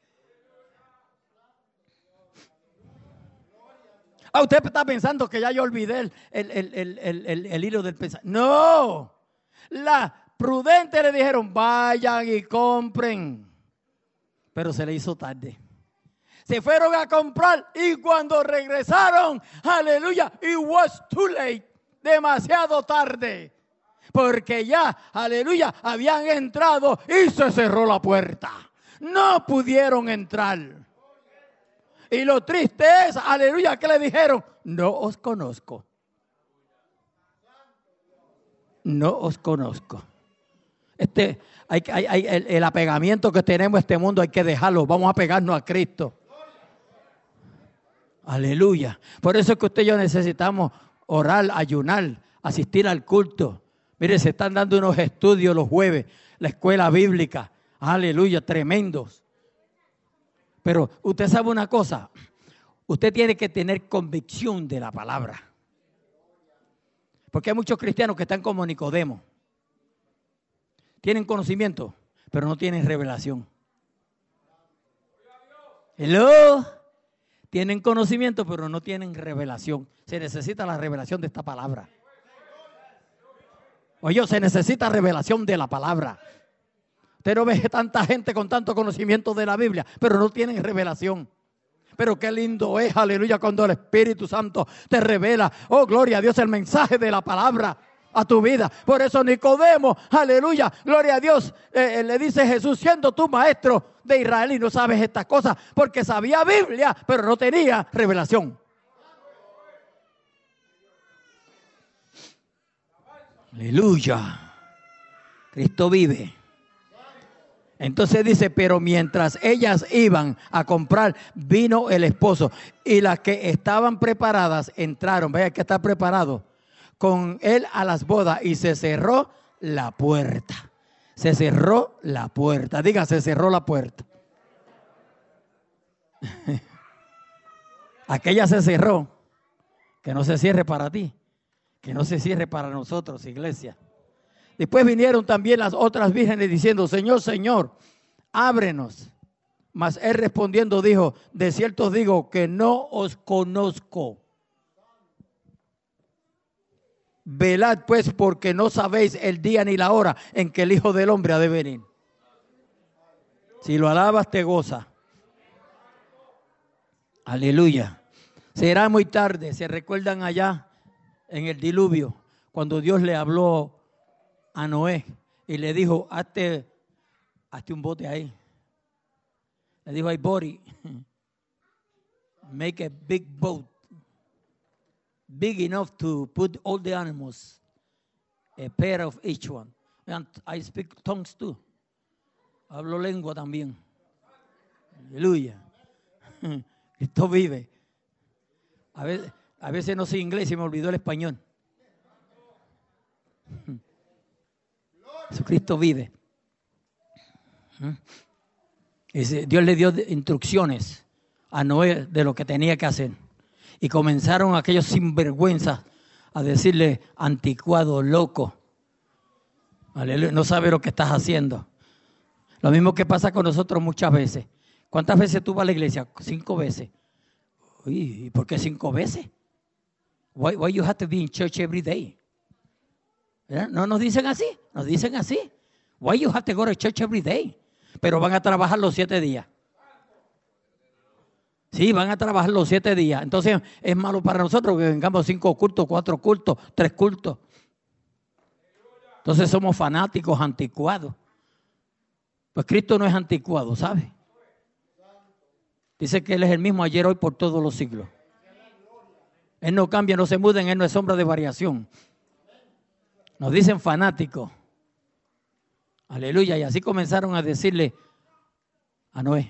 Usted está pensando que ya yo olvidé el hilo del pensamiento. No. La prudente le dijeron, vayan y compren. Pero se le hizo tarde. Se fueron a comprar y cuando regresaron, aleluya, it was too late. Demasiado tarde. Porque ya, aleluya, habían entrado y se cerró la puerta. No pudieron entrar. Y lo triste es, aleluya, que le dijeron, no os conozco. No os conozco. El apegamiento que tenemos a este mundo hay que dejarlo. Vamos a pegarnos a Cristo. Aleluya. Por eso es que usted y yo necesitamos orar, ayunar, asistir al culto. Mire, se están dando unos estudios los jueves, la escuela bíblica. Aleluya, tremendos. Pero usted sabe una cosa, usted tiene que tener convicción de la palabra. Porque hay muchos cristianos que están como Nicodemo. Tienen conocimiento, pero no tienen revelación. Hello. Tienen conocimiento, pero no tienen revelación. Se necesita la revelación de esta palabra. Oye, se necesita revelación de la palabra. Usted no ve tanta gente con tanto conocimiento de la Biblia, pero no tienen revelación. Pero qué lindo es, aleluya, cuando el Espíritu Santo te revela, oh gloria a Dios, el mensaje de la palabra a tu vida. Por eso Nicodemo, aleluya, gloria a Dios, le dice Jesús, siendo tú maestro de Israel y no sabes estas cosas, porque sabía Biblia, pero no tenía revelación. Aleluya, Cristo vive. Entonces dice, pero mientras ellas iban a comprar, vino el esposo y las que estaban preparadas entraron. Vaya que está preparado con él a las bodas y se cerró la puerta. Se cerró la puerta. Diga, se cerró la puerta. Aquella se cerró. Que no se cierre para ti. Que no se cierre para nosotros, iglesia. Después vinieron también las otras vírgenes diciendo, Señor, Señor, ábrenos. Mas él respondiendo dijo, de cierto os digo que no os conozco. Velad pues porque no sabéis el día ni la hora en que el Hijo del Hombre ha de venir. Si lo alabas te goza. Aleluya. Será muy tarde, se recuerdan allá en el diluvio, cuando Dios le habló a Noé y le dijo, hazte un bote ahí. Le dijo, hey buddy, make a big boat, big enough to put all the animals, a pair of each one. And I speak tongues too. Hablo lengua también. Aleluya. Cristo vive. A veces no sé inglés y me olvidó el español. Jesucristo vive. Dios le dio instrucciones a Noé de lo que tenía que hacer. Y comenzaron aquellos sinvergüenzas a decirle, anticuado, loco. Aleluya, no sabe lo que estás haciendo. Lo mismo que pasa con nosotros muchas veces. ¿Cuántas veces tú vas a la iglesia? 5 veces. Uy, ¿y por qué 5 veces? Why you have to be in church every day? No nos dicen así, nos dicen así. Why you have to go to church every day? Pero van a trabajar los 7 días. Sí, van a trabajar los 7 días. Entonces es malo para nosotros que vengamos 5 cultos, 4 cultos, 3 cultos. Entonces somos fanáticos, anticuados. Pues Cristo no es anticuado, ¿sabe? Dice que Él es el mismo ayer, hoy, por todos los siglos. Él no cambia, no se muda, en Él no es sombra de variación. Nos dicen fanáticos. Aleluya. Y así comenzaron a decirle a Noé.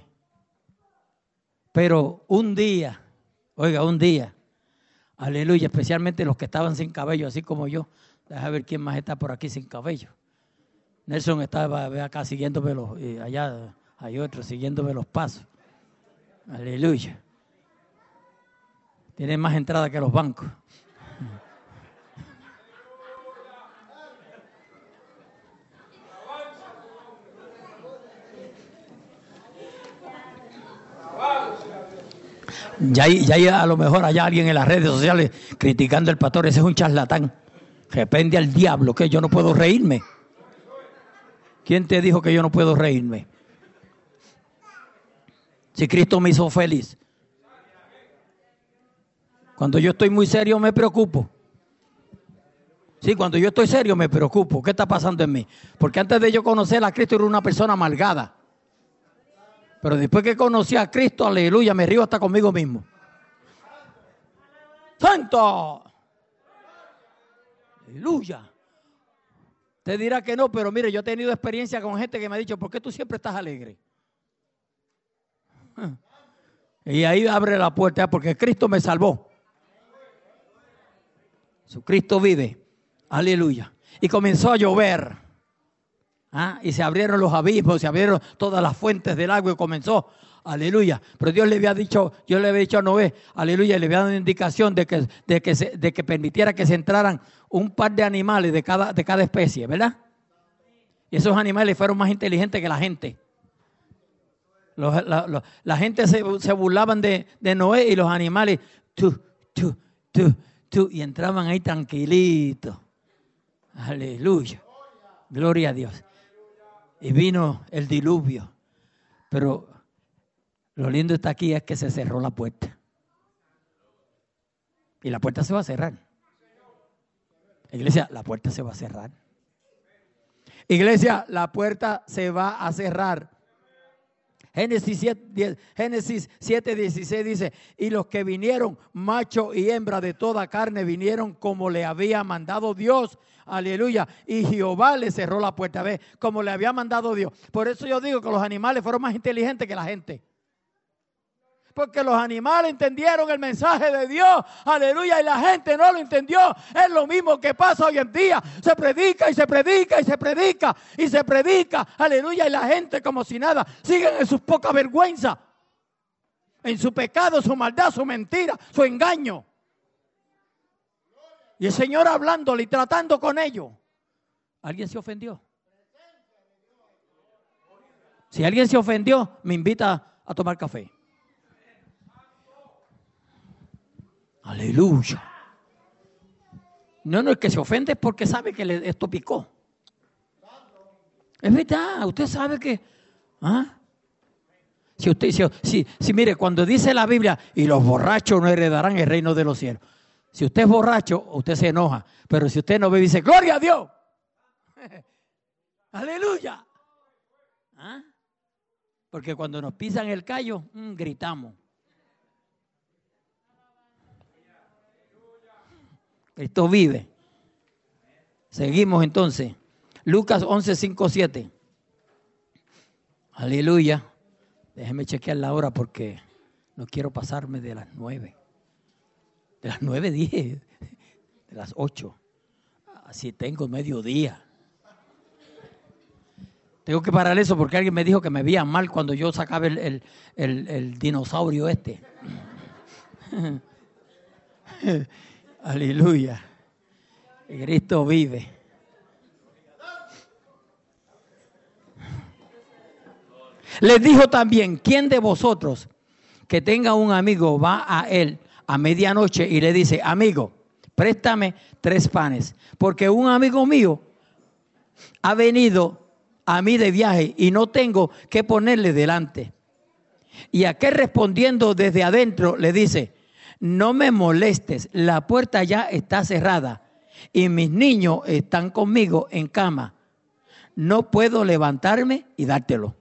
Pero un día, oiga, un día, aleluya, especialmente los que estaban sin cabello, así como yo. Deja ver quién más está por aquí sin cabello. Nelson estaba acá siguiéndome y allá hay otro siguiéndome los pasos. Aleluya. Tiene más entrada que los bancos. Ya hay a lo mejor allá alguien en las redes sociales criticando al pastor, ese es un charlatán. Repende al diablo, que yo no puedo reírme. ¿Quién te dijo que yo no puedo reírme? Si Cristo me hizo feliz. Cuando yo estoy muy serio me preocupo. Sí, cuando yo estoy serio me preocupo. ¿Qué está pasando en mí? Porque antes de yo conocer a Cristo era una persona amargada. Pero después que conocí a Cristo, aleluya, me río hasta conmigo mismo. ¡Santo! ¡Aleluya! Te dirá que no, pero mire, yo he tenido experiencia con gente que me ha dicho, ¿por qué tú siempre estás alegre? Y ahí abre la puerta, porque Cristo me salvó. Cristo vive. Aleluya. Y comenzó a llover. Y se abrieron los abismos, se abrieron todas las fuentes del agua y comenzó. Aleluya. Pero Dios le había dicho, yo le había dicho a Noé, aleluya, le había dado una indicación de que permitiera que se entraran un par de animales de cada especie, ¿verdad? Y esos animales fueron más inteligentes que la gente. La gente se burlaban de Noé y los animales, y entraban ahí tranquilitos. Aleluya. Gloria a Dios. Y vino el diluvio. Pero lo lindo está aquí es que se cerró la puerta. Y la puerta se va a cerrar. Iglesia, la puerta se va a cerrar. Iglesia, la puerta se va a cerrar. Génesis 7:16 dice, y los que vinieron, macho y hembra de toda carne, vinieron como le había mandado Dios. Aleluya. Y Jehová le cerró la puerta. ¿Ves? Como le había mandado Dios. Por eso yo digo que los animales fueron más inteligentes que la gente. Porque los animales entendieron el mensaje de Dios. Aleluya. Y la gente no lo entendió. Es lo mismo que pasa hoy en día. Se predica y se predica y se predica y se predica. Aleluya. Y la gente como si nada. Siguen en sus poca vergüenza. En su pecado, su maldad, su mentira, su engaño. Y el Señor hablándole y tratando con ellos. ¿Alguien se ofendió? Si alguien se ofendió, me invita a tomar café. Aleluya. No, el que se ofende es porque sabe que esto picó. Es verdad, usted sabe que... Si mire, cuando dice la Biblia, y los borrachos no heredarán el reino de los cielos. Si usted es borracho, usted se enoja. Pero si usted no bebe, dice, ¡gloria a Dios! ¡Aleluya! Porque cuando nos pisan el callo, gritamos. Cristo vive. Seguimos entonces. Lucas 11:5-7. Aleluya. Déjeme chequear la hora porque no quiero pasarme de las 9. De las 9 dije, de las 8. Así tengo mediodía. Tengo que parar eso porque alguien me dijo que me veía mal cuando yo sacaba el dinosaurio este. Aleluya. Cristo vive. Les dijo también, ¿quién de vosotros que tenga un amigo va a él a medianoche y le dice, amigo, préstame 3 panes, porque un amigo mío ha venido a mí de viaje y no tengo que ponerle delante? Y aquel respondiendo desde adentro le dice, no me molestes, la puerta ya está cerrada y mis niños están conmigo en cama. No puedo levantarme y dártelo.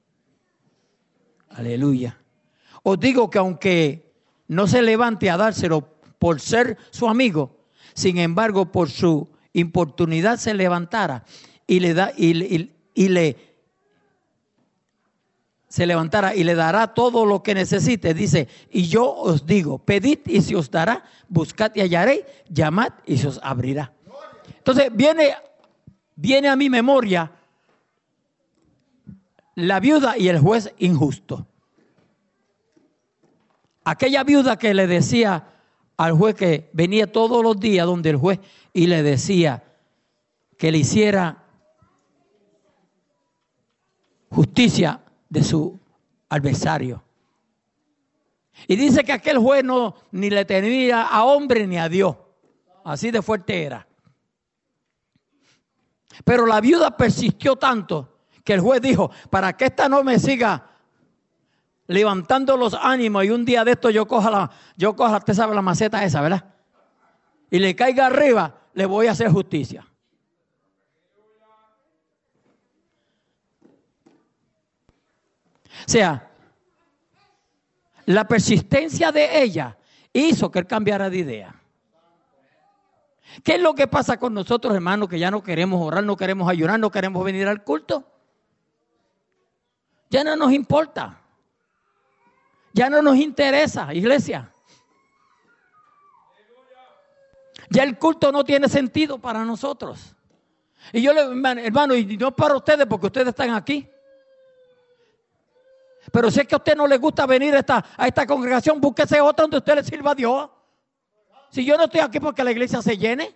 Aleluya. Os digo que aunque no se levante a dárselo por ser su amigo, sin embargo, por su importunidad se levantara se levantará y le dará todo lo que necesite. Dice, y yo os digo, pedid y se os dará, buscad y hallaréis, llamad y se os abrirá. Entonces viene a mi memoria la viuda y el juez injusto. Aquella viuda que le decía al juez, que venía todos los días donde el juez y le decía que le hiciera justicia de su adversario. Y dice que aquel juez no ni le temía a hombre ni a Dios. Así de fuerte era. Pero la viuda persistió tanto que el juez dijo, para que esta no me siga levantando los ánimos y un día de esto yo coja, usted sabe la maceta esa, ¿verdad? Y le caiga arriba, le voy a hacer justicia. O sea, la persistencia de ella hizo que él cambiara de idea. ¿Qué es lo que pasa con nosotros, hermanos, que ya no queremos orar, no queremos ayunar, no queremos venir al culto? Ya no nos importa. Ya no nos interesa, iglesia. Ya el culto no tiene sentido para nosotros. Y yo le hermano, y no para ustedes porque ustedes están aquí. Pero si es que a usted no le gusta venir a esta congregación, búsquese otra donde usted le sirva a Dios. Si yo no estoy aquí porque la iglesia se llene.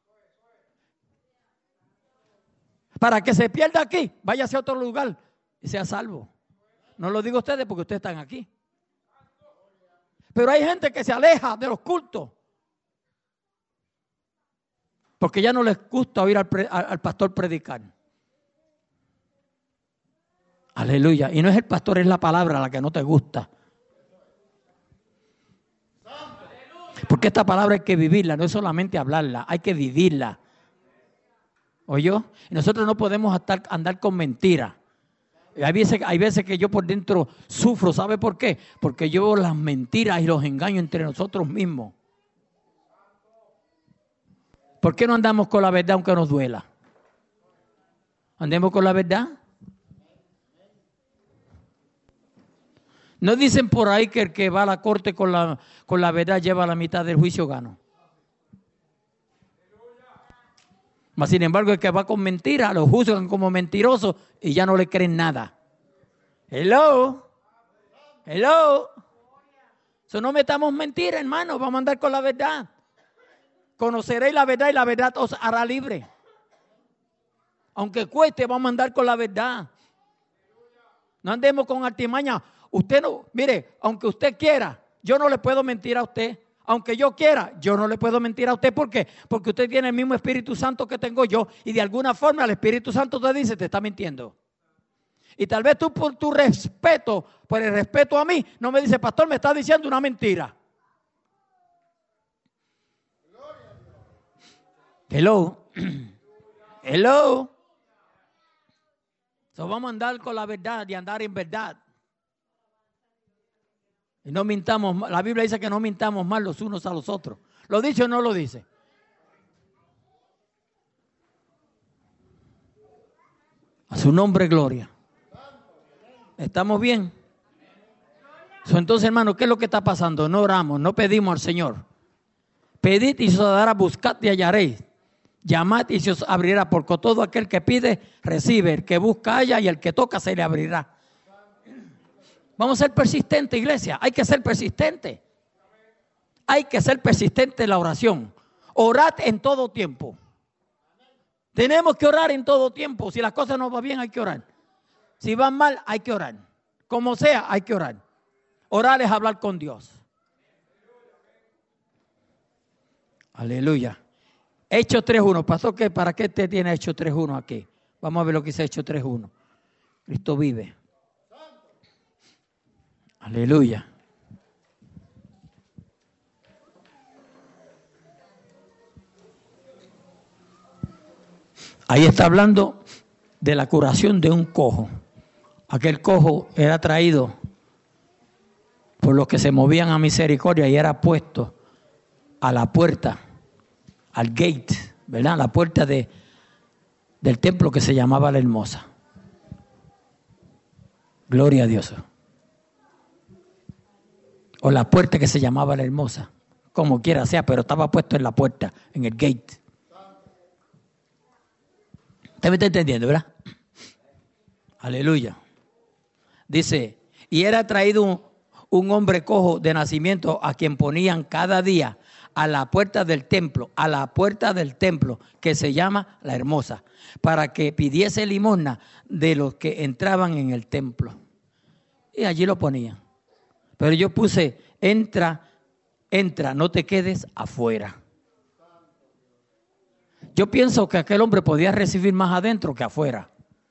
Para que se pierda aquí, váyase a otro lugar y sea salvo. No lo digo a ustedes porque ustedes están aquí. Pero hay gente que se aleja de los cultos. Porque ya no les gusta oír al pastor predicar. Aleluya. Y no es el pastor, es la palabra la que no te gusta. Porque esta palabra hay que vivirla, no es solamente hablarla, hay que vivirla. ¿Oyó? Y nosotros no podemos andar con mentiras. Hay veces que yo por dentro sufro, ¿sabe por qué? Porque yo veo las mentiras y los engaños entre nosotros mismos. ¿Por qué no andamos con la verdad aunque nos duela? ¿Andemos con la verdad? ¿No dicen por ahí que el que va a la corte con la verdad lleva la mitad del juicio gano? Mas sin embargo el que va con mentira lo juzgan como mentiroso y ya no le creen nada. Hello. No metamos mentiras, hermano, vamos a andar con la verdad. Conoceréis la verdad y la verdad os hará libre. Aunque cueste, vamos a andar con la verdad. No andemos con artimaña. Usted no, mire, aunque usted quiera, yo no le puedo mentir a usted. Aunque yo quiera, yo no le puedo mentir a usted. ¿Por qué? Porque usted tiene el mismo Espíritu Santo que tengo yo. Y de alguna forma el Espíritu Santo te dice, te está mintiendo. Y tal vez tú por tu respeto, por el respeto a mí, no me dice, pastor, me está diciendo una mentira. Hello. So vamos a andar con la verdad y andar en verdad. Y no mintamos, la Biblia dice que no mintamos más los unos a los otros. ¿Lo dice o no lo dice? A su nombre, gloria. ¿Estamos bien? Entonces, hermano, ¿qué es lo que está pasando? No oramos, no pedimos al Señor. Pedid y se os dará, buscad y hallaréis. Llamad y se os abrirá, porque todo aquel que pide, recibe. El que busca, halla, y el que toca, se le abrirá. Vamos a ser persistentes, iglesia. Hay que ser persistente. Hay que ser persistente en la oración. Orad en todo tiempo. Tenemos que orar en todo tiempo. Si las cosas no van bien, hay que orar. Si van mal, hay que orar. Como sea, hay que orar. Orar es hablar con Dios. Aleluya. Hechos 3.1. Pastor, ¿para qué te tiene Hechos 3.1 aquí? Vamos a ver lo que dice Hechos 3.1. Cristo vive. Aleluya. Ahí está hablando de la curación de un cojo. Aquel cojo era traído por los que se movían a misericordia y era puesto a la puerta, al gate, ¿verdad? La puerta del templo que se llamaba La Hermosa. Gloria a Dios. O la puerta que se llamaba La Hermosa, como quiera sea, pero estaba puesto en la puerta, en el gate. ¿Usted me está entendiendo, verdad? Aleluya. Dice, y era traído un hombre cojo de nacimiento a quien ponían cada día a la puerta del templo, que se llama La Hermosa, para que pidiese limosna de los que entraban en el templo. Y allí lo ponían. Pero yo puse, entra, no te quedes afuera. Yo pienso que aquel hombre podía recibir más adentro que afuera.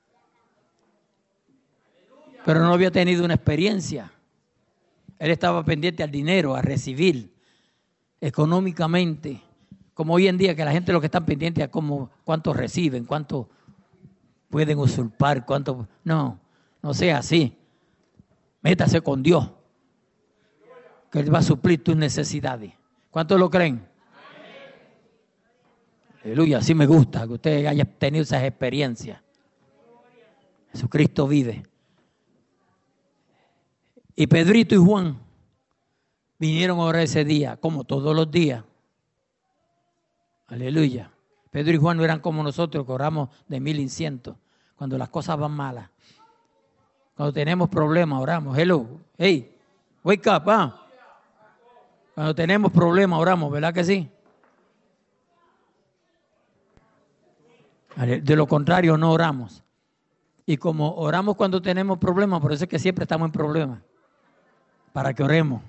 Pero no había tenido una experiencia. Él estaba pendiente al dinero, a recibir económicamente. Como hoy en día que la gente lo que está pendiente a cuánto reciben, cuánto pueden usurpar, cuánto... No sea así. Métase con Dios, que Él va a suplir tus necesidades. ¿Cuántos lo creen? Aleluya, así me gusta que usted haya tenido esas experiencias. Jesucristo vive. Y Pedrito y Juan vinieron a orar ese día, como todos los días. Aleluya. Pedro y Juan no eran como nosotros que oramos de 1100, cuando las cosas van malas. Cuando tenemos problemas, oramos. Hello, hey, wake up, ¿ah? Cuando tenemos problemas, oramos, ¿verdad que sí? De lo contrario, no oramos. Y como oramos cuando tenemos problemas, por eso es que siempre estamos en problemas. Para que oremos.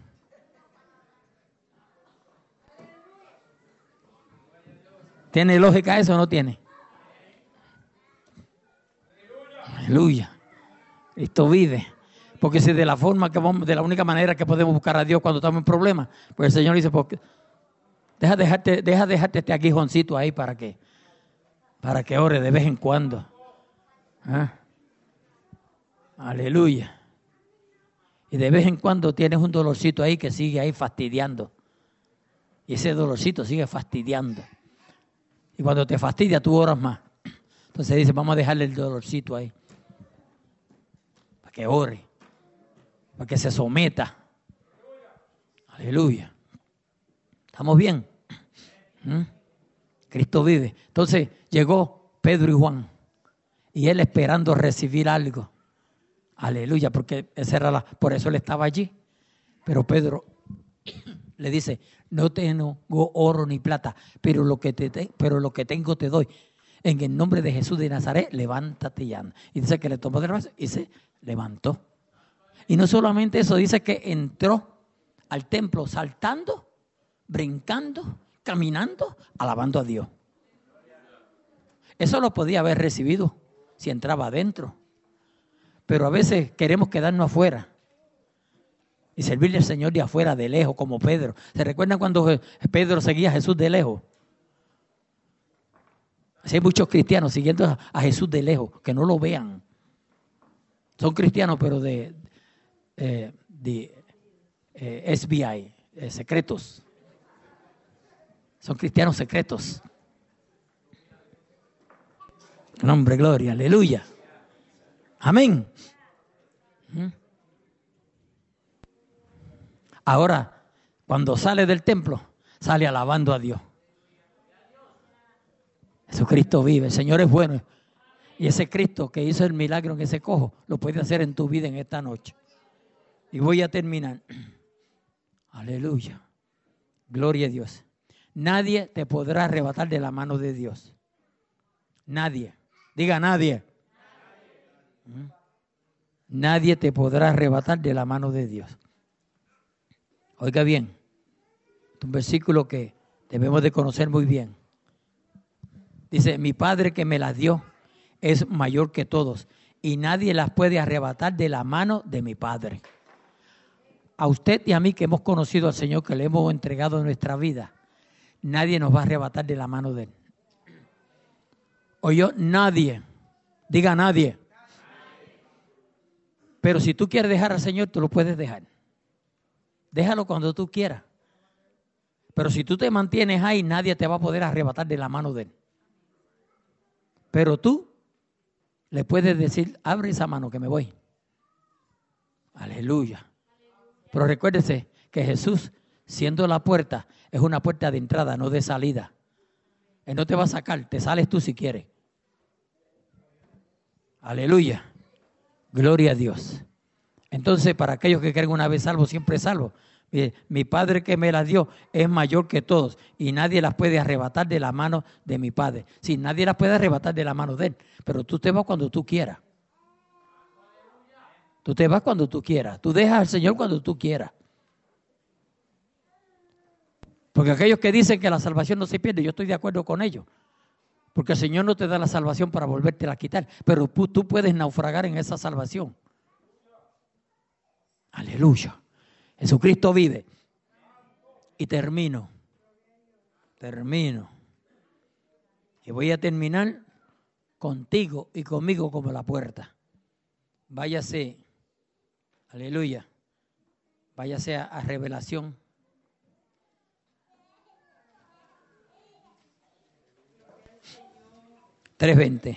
¿Tiene lógica eso o no tiene? Aleluya. Cristo vive. Porque si de la forma que vamos, de la única manera que podemos buscar a Dios cuando estamos en problemas, pues el Señor dice, deja dejarte este aguijoncito ahí para que ore de vez en cuando. ¿Ah? Aleluya. Y de vez en cuando tienes un dolorcito ahí que sigue ahí fastidiando. Y ese dolorcito sigue fastidiando. Y cuando te fastidia, tú oras más. Entonces dice, vamos a dejarle el dolorcito ahí. Para que ore. Para que se someta. Aleluya. ¿Estamos bien? Cristo vive. Entonces llegó Pedro y Juan. Y él esperando recibir algo. Aleluya, porque por eso él estaba allí. Pero Pedro le dice, no tengo oro ni plata, pero lo que tengo te doy. En el nombre de Jesús de Nazaret, levántate y anda. Y dice que le tomó del brazo y se levantó. Y no solamente eso, dice que entró al templo saltando, brincando, caminando, alabando a Dios. Eso lo podía haber recibido si entraba adentro. Pero a veces queremos quedarnos afuera y servirle al Señor de afuera, de lejos, como Pedro. ¿Se recuerdan cuando Pedro seguía a Jesús de lejos? Así hay muchos cristianos siguiendo a Jesús de lejos, que no lo vean. Son cristianos, pero de SBI, secretos. Son cristianos secretos. Nombre, gloria, aleluya. Amén. Ahora, cuando sale del templo, sale alabando a Dios. Jesucristo vive, el Señor es bueno. Y ese Cristo que hizo el milagro en ese cojo, lo puede hacer en tu vida en esta noche. Y voy a terminar. Aleluya. Gloria a Dios. Nadie te podrá arrebatar de la mano de Dios. Nadie. Diga nadie. Nadie te podrá arrebatar de la mano de Dios. Oiga bien, es un versículo que debemos de conocer muy bien. Dice, mi Padre que me las dio es mayor que todos y nadie las puede arrebatar de la mano de mi Padre. A usted y a mí que hemos conocido al Señor, que le hemos entregado nuestra vida, nadie nos va a arrebatar de la mano de Él. Oye, nadie. Diga nadie. Pero si tú quieres dejar al Señor, tú lo puedes dejar. Déjalo cuando tú quieras. Pero si tú te mantienes ahí, nadie te va a poder arrebatar de la mano de Él. Pero tú le puedes decir, abre esa mano que me voy. Aleluya. Pero recuérdese que Jesús, siendo la puerta, es una puerta de entrada, no de salida. Él no te va a sacar, te sales tú si quieres. Aleluya. Gloria a Dios. Entonces, para aquellos que creen una vez salvo, siempre salvo. Mi Padre que me las dio es mayor que todos y nadie las puede arrebatar de la mano de mi Padre. Sí, nadie las puede arrebatar de la mano de Él, pero tú te vas cuando tú quieras. Tú te vas cuando tú quieras. Tú dejas al Señor cuando tú quieras. Porque aquellos que dicen que la salvación no se pierde, yo estoy de acuerdo con ellos. Porque el Señor no te da la salvación para volvértela a quitar. Pero tú puedes naufragar en esa salvación. Aleluya. Jesucristo vive. Y termino. Y voy a terminar contigo y conmigo como la puerta. Váyase. Aleluya. Váyase a Revelación. $3.20.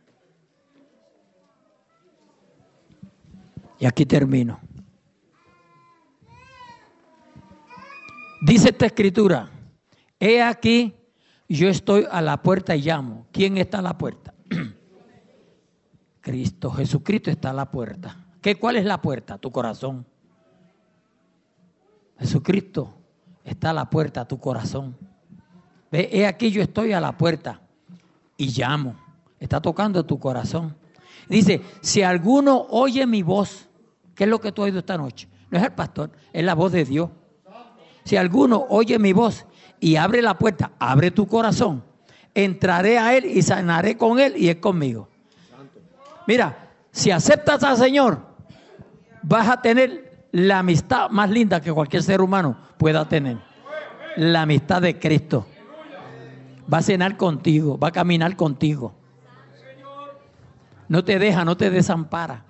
Y aquí termino. Dice esta escritura: he aquí, yo estoy a la puerta y llamo. ¿Quién está a la puerta? Cristo, Jesucristo está a la puerta. ¿Cuál es la puerta? Tu corazón. Jesucristo está a la puerta, tu corazón. Ve, he aquí, yo estoy a la puerta y llamo. Está tocando tu corazón. Dice, si alguno oye mi voz, ¿qué es lo que tú has oído esta noche? No es el pastor, es la voz de Dios. Si alguno oye mi voz y abre la puerta, abre tu corazón, entraré a él y sanaré con él y él conmigo. Mira, si aceptas al Señor, vas a tener la amistad más linda que cualquier ser humano pueda tener. La amistad de Cristo. Va a cenar contigo, va a caminar contigo. No te deja, no te desampara.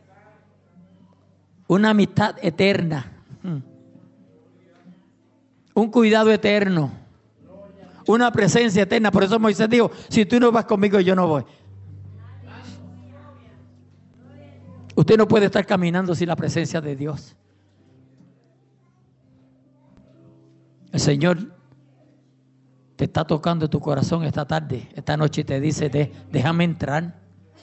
Una amistad eterna. Un cuidado eterno. Una presencia eterna. Por eso Moisés dijo, si tú no vas conmigo, yo no voy. Usted no puede estar caminando sin la presencia de Dios. El Señor te está tocando tu corazón esta tarde, esta noche, y te dice, déjame entrar.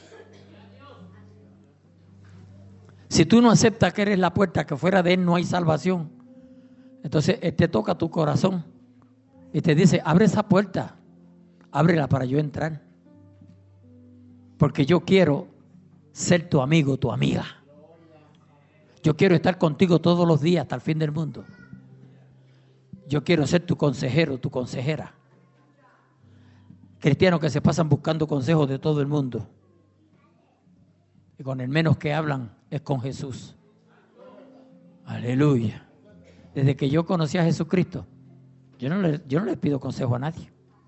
Si tú no aceptas que eres la puerta, que fuera de Él no hay salvación, entonces Él te toca tu corazón y te dice, abre esa puerta, ábrela para yo entrar. Porque yo quiero ser tu amigo, tu amiga. Yo quiero estar contigo todos los días hasta el fin del mundo. Yo quiero ser tu consejero, tu consejera. Cristianos que se pasan buscando consejos de todo el mundo. Y con el menos que hablan es con Jesús. Aleluya. Desde que yo conocí a Jesucristo, yo no le pido consejo a nadie.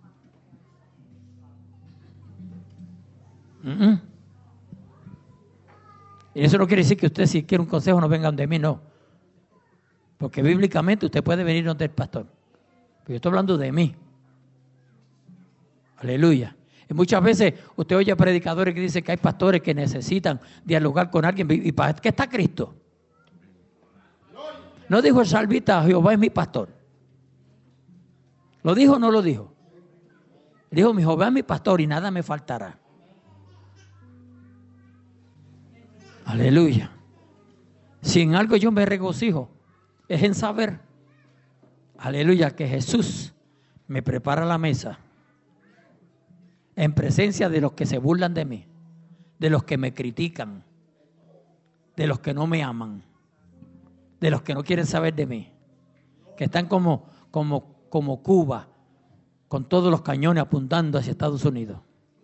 Y eso no quiere decir que usted, si quiere un consejo, no venga donde mí, no. Porque bíblicamente usted puede venir donde el pastor. Pero yo estoy hablando de mí. Aleluya. Y muchas veces usted oye a predicadores que dicen que hay pastores que necesitan dialogar con alguien. ¿Y para qué está Cristo? ¿No dijo el salmista, Jehová es mi pastor? ¿Lo dijo o no lo dijo? Dijo, mi Jehová es mi pastor y nada me faltará. Aleluya. Si en algo yo me regocijo, es en saber, aleluya, que Jesús me prepara la mesa en presencia de los que se burlan de mí, de los que me critican, de los que no me aman, de los que no quieren saber de mí, que están como Cuba, con todos los cañones apuntando hacia Estados Unidos.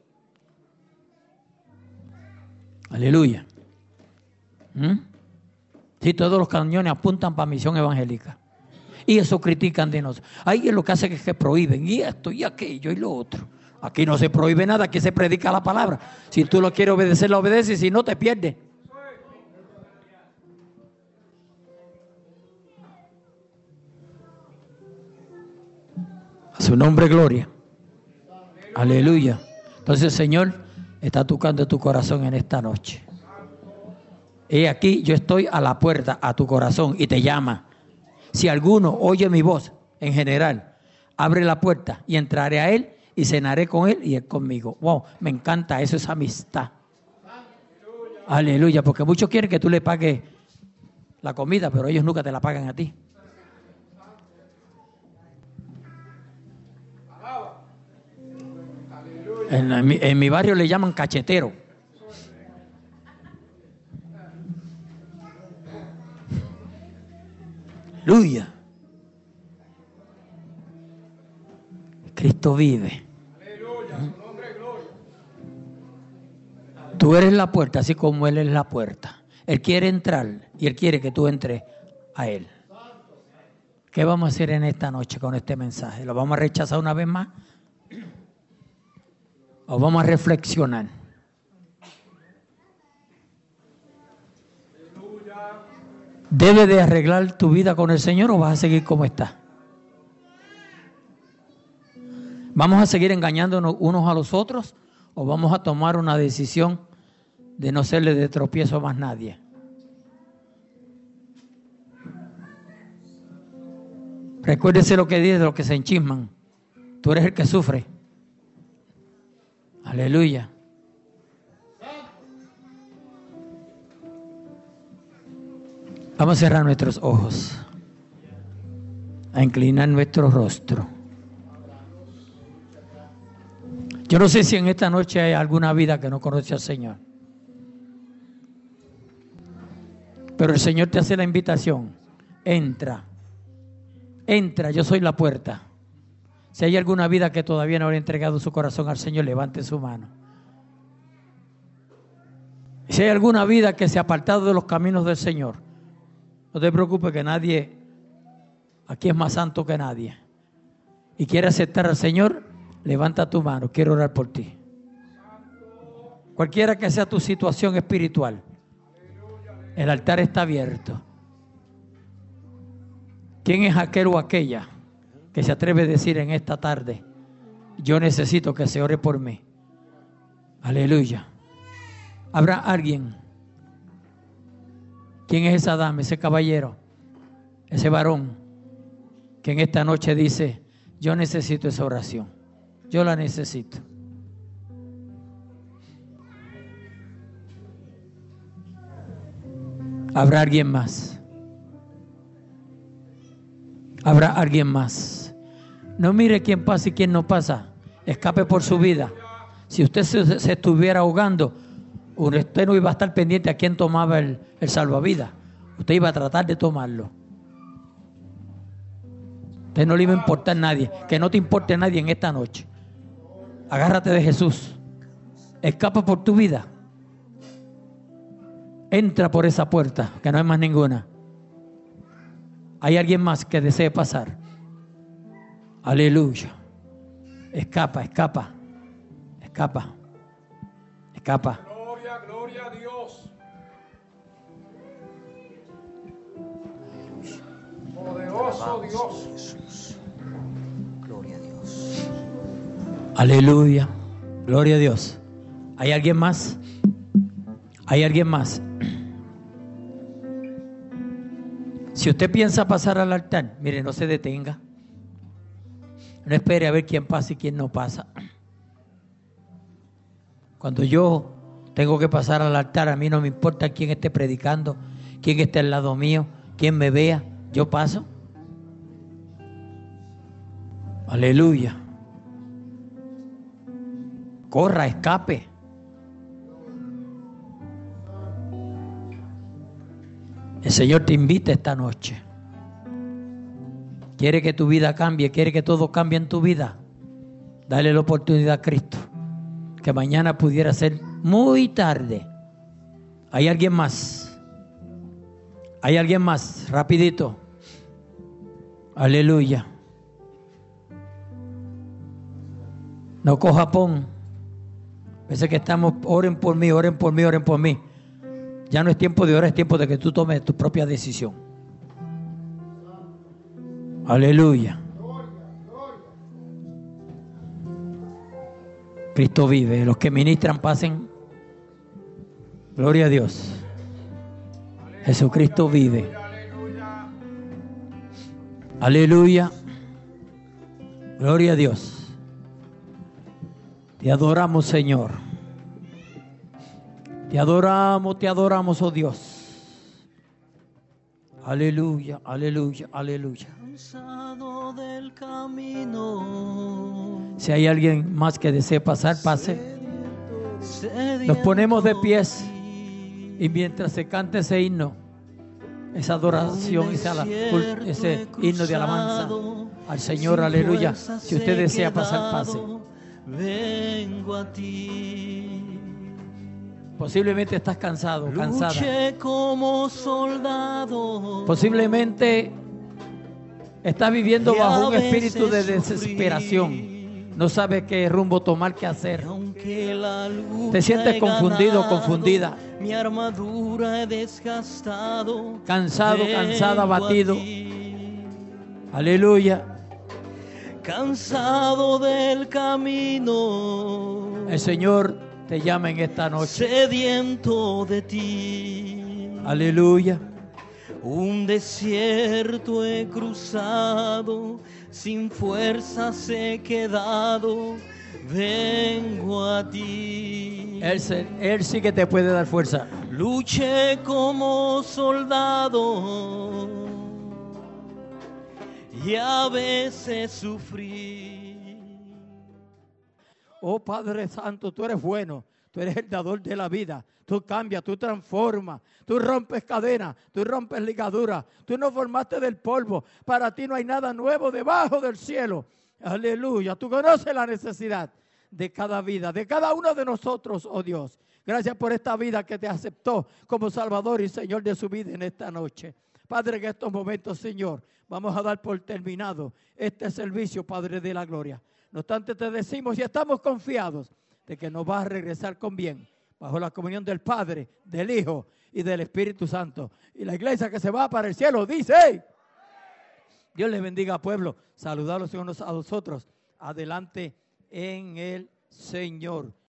Aleluya. Sí, todos los cañones apuntan para misión evangélica. Y eso critican de nosotros. Ahí es lo que hace que prohíben. Y esto, y aquello, y lo otro. Aquí no se prohíbe nada, aquí se predica la palabra. Si tú lo quieres obedecer, la obedeces. Si no, te pierdes. A su nombre, gloria. Aleluya. Entonces el Señor está tocando tu corazón en esta noche. He aquí, yo estoy a la puerta, a tu corazón, y te llama. Si alguno oye mi voz, en general, abre la puerta y entraré a él y cenaré con él y él conmigo. Wow, me encanta eso, esa amistad. Aleluya, porque muchos quieren que tú le pagues la comida, pero ellos nunca te la pagan a ti. En mi barrio le llaman cachetero. Aleluya. Cristo vive. Tú eres la puerta, así como Él es la puerta. Él quiere entrar y Él quiere que tú entres a Él. ¿Qué vamos a hacer en esta noche con este mensaje? ¿Lo vamos a rechazar una vez más? ¿O vamos a reflexionar? ¿Debes de arreglar tu vida con el Señor o vas a seguir como está? ¿Vamos a seguir engañándonos unos a los otros o vamos a tomar una decisión de no serle de tropiezo a más nadie? Recuérdese lo que dice de los que se enchisman. Tú eres el que sufre. Aleluya. Vamos a cerrar nuestros ojos, a inclinar nuestro rostro. Yo no sé si en esta noche hay alguna vida que no conoce al Señor, pero el Señor te hace la invitación. Entra, entra, yo soy la puerta. Si hay alguna vida que todavía no ha entregado su corazón al Señor, levante su mano. Si hay alguna vida que se ha apartado de los caminos del Señor, no te preocupes, que nadie aquí es más santo que nadie. Y quiere aceptar al Señor, levanta tu mano, quiero orar por ti. Cualquiera que sea tu situación espiritual, el altar está abierto. ¿Quién es aquel o aquella que se atreve a decir en esta tarde: yo necesito que se ore por mí? Aleluya. ¿Habrá alguien? ¿Quién es esa dama, ese caballero, ese varón que en esta noche dice: yo necesito esa oración, yo la necesito? ¿Habrá alguien más? ¿Habrá alguien más? No mire quién pasa y quién no pasa. Escape por su vida. Si usted se estuviera ahogando, usted no iba a estar pendiente a quién tomaba el salvavidas. Usted iba a tratar de tomarlo. Usted no le iba a importar a nadie. Que no te importe a nadie en esta noche. Agárrate de Jesús. Escapa por tu vida. Entra por esa puerta, que no hay más ninguna. ¿Hay alguien más que desee pasar? Aleluya. Escapa, escapa, escapa, escapa. Gloria, gloria a Dios. Poderoso Dios. Gloria a Dios. Aleluya. Gloria a Dios. ¿Hay alguien más? ¿Hay alguien más? Si usted piensa pasar al altar, mire, no se detenga. No espere a ver quién pasa y quién no pasa. Cuando yo tengo que pasar al altar, a mí no me importa quién esté predicando, quién esté al lado mío, quién me vea, yo paso. Aleluya. Corra, escape. El Señor te invita esta noche. Quiere que tu vida cambie, quiere que todo cambie en tu vida. Dale la oportunidad a Cristo. Que mañana pudiera ser muy tarde. ¿Hay alguien más? ¿Hay alguien más? Rapidito. Aleluya. No coja pon. Parece que estamos, oren por mí, oren por mí, oren por mí. Ya no es tiempo de orar, es tiempo de que tú tomes tu propia decisión. Aleluya. Cristo vive. Los que ministran pasen. Gloria a Dios. Jesucristo vive. Aleluya. Gloria a Dios. Te adoramos, Señor. Te adoramos, oh Dios. Aleluya, aleluya, aleluya. Cansado del camino. Si hay alguien más que desee pasar, pase. Nos ponemos de pies y mientras se cante ese himno, esa adoración, ese himno de alabanza al Señor, aleluya. Si usted desea pasar, pase. Vengo a ti. Posiblemente estás cansado, cansada. Luché como soldado. Posiblemente estás viviendo bajo un espíritu de desesperación. No sabes qué rumbo tomar, qué hacer. Te sientes confundido, confundida. Mi armadura he desgastado. Cansado, cansada, abatido. Aleluya. Cansado del camino. El Señor te llama en esta noche. Sediento de ti. Aleluya. Un desierto he cruzado, sin fuerzas he quedado, vengo a ti. Él sí que te puede dar fuerza. Luché como soldado y a veces sufrí. Oh Padre Santo, tú eres bueno, tú eres el dador de la vida. Tú cambias, tú transformas, tú rompes cadenas, tú rompes ligaduras. Tú nos formaste del polvo. Para ti no hay nada nuevo debajo del cielo. Aleluya. Tú conoces la necesidad de cada vida, de cada uno de nosotros, oh Dios. Gracias por esta vida que te aceptó como Salvador y Señor de su vida en esta noche. Padre, en estos momentos, Señor, vamos a dar por terminado este servicio, Padre de la gloria. No obstante, te decimos y estamos confiados de que nos vas a regresar con bien, bajo la comunión del Padre, del Hijo y del Espíritu Santo. Y la iglesia que se va para el cielo dice: ¡hey! Dios les bendiga, pueblo. Saludarlos unos a nosotros. Adelante en el Señor.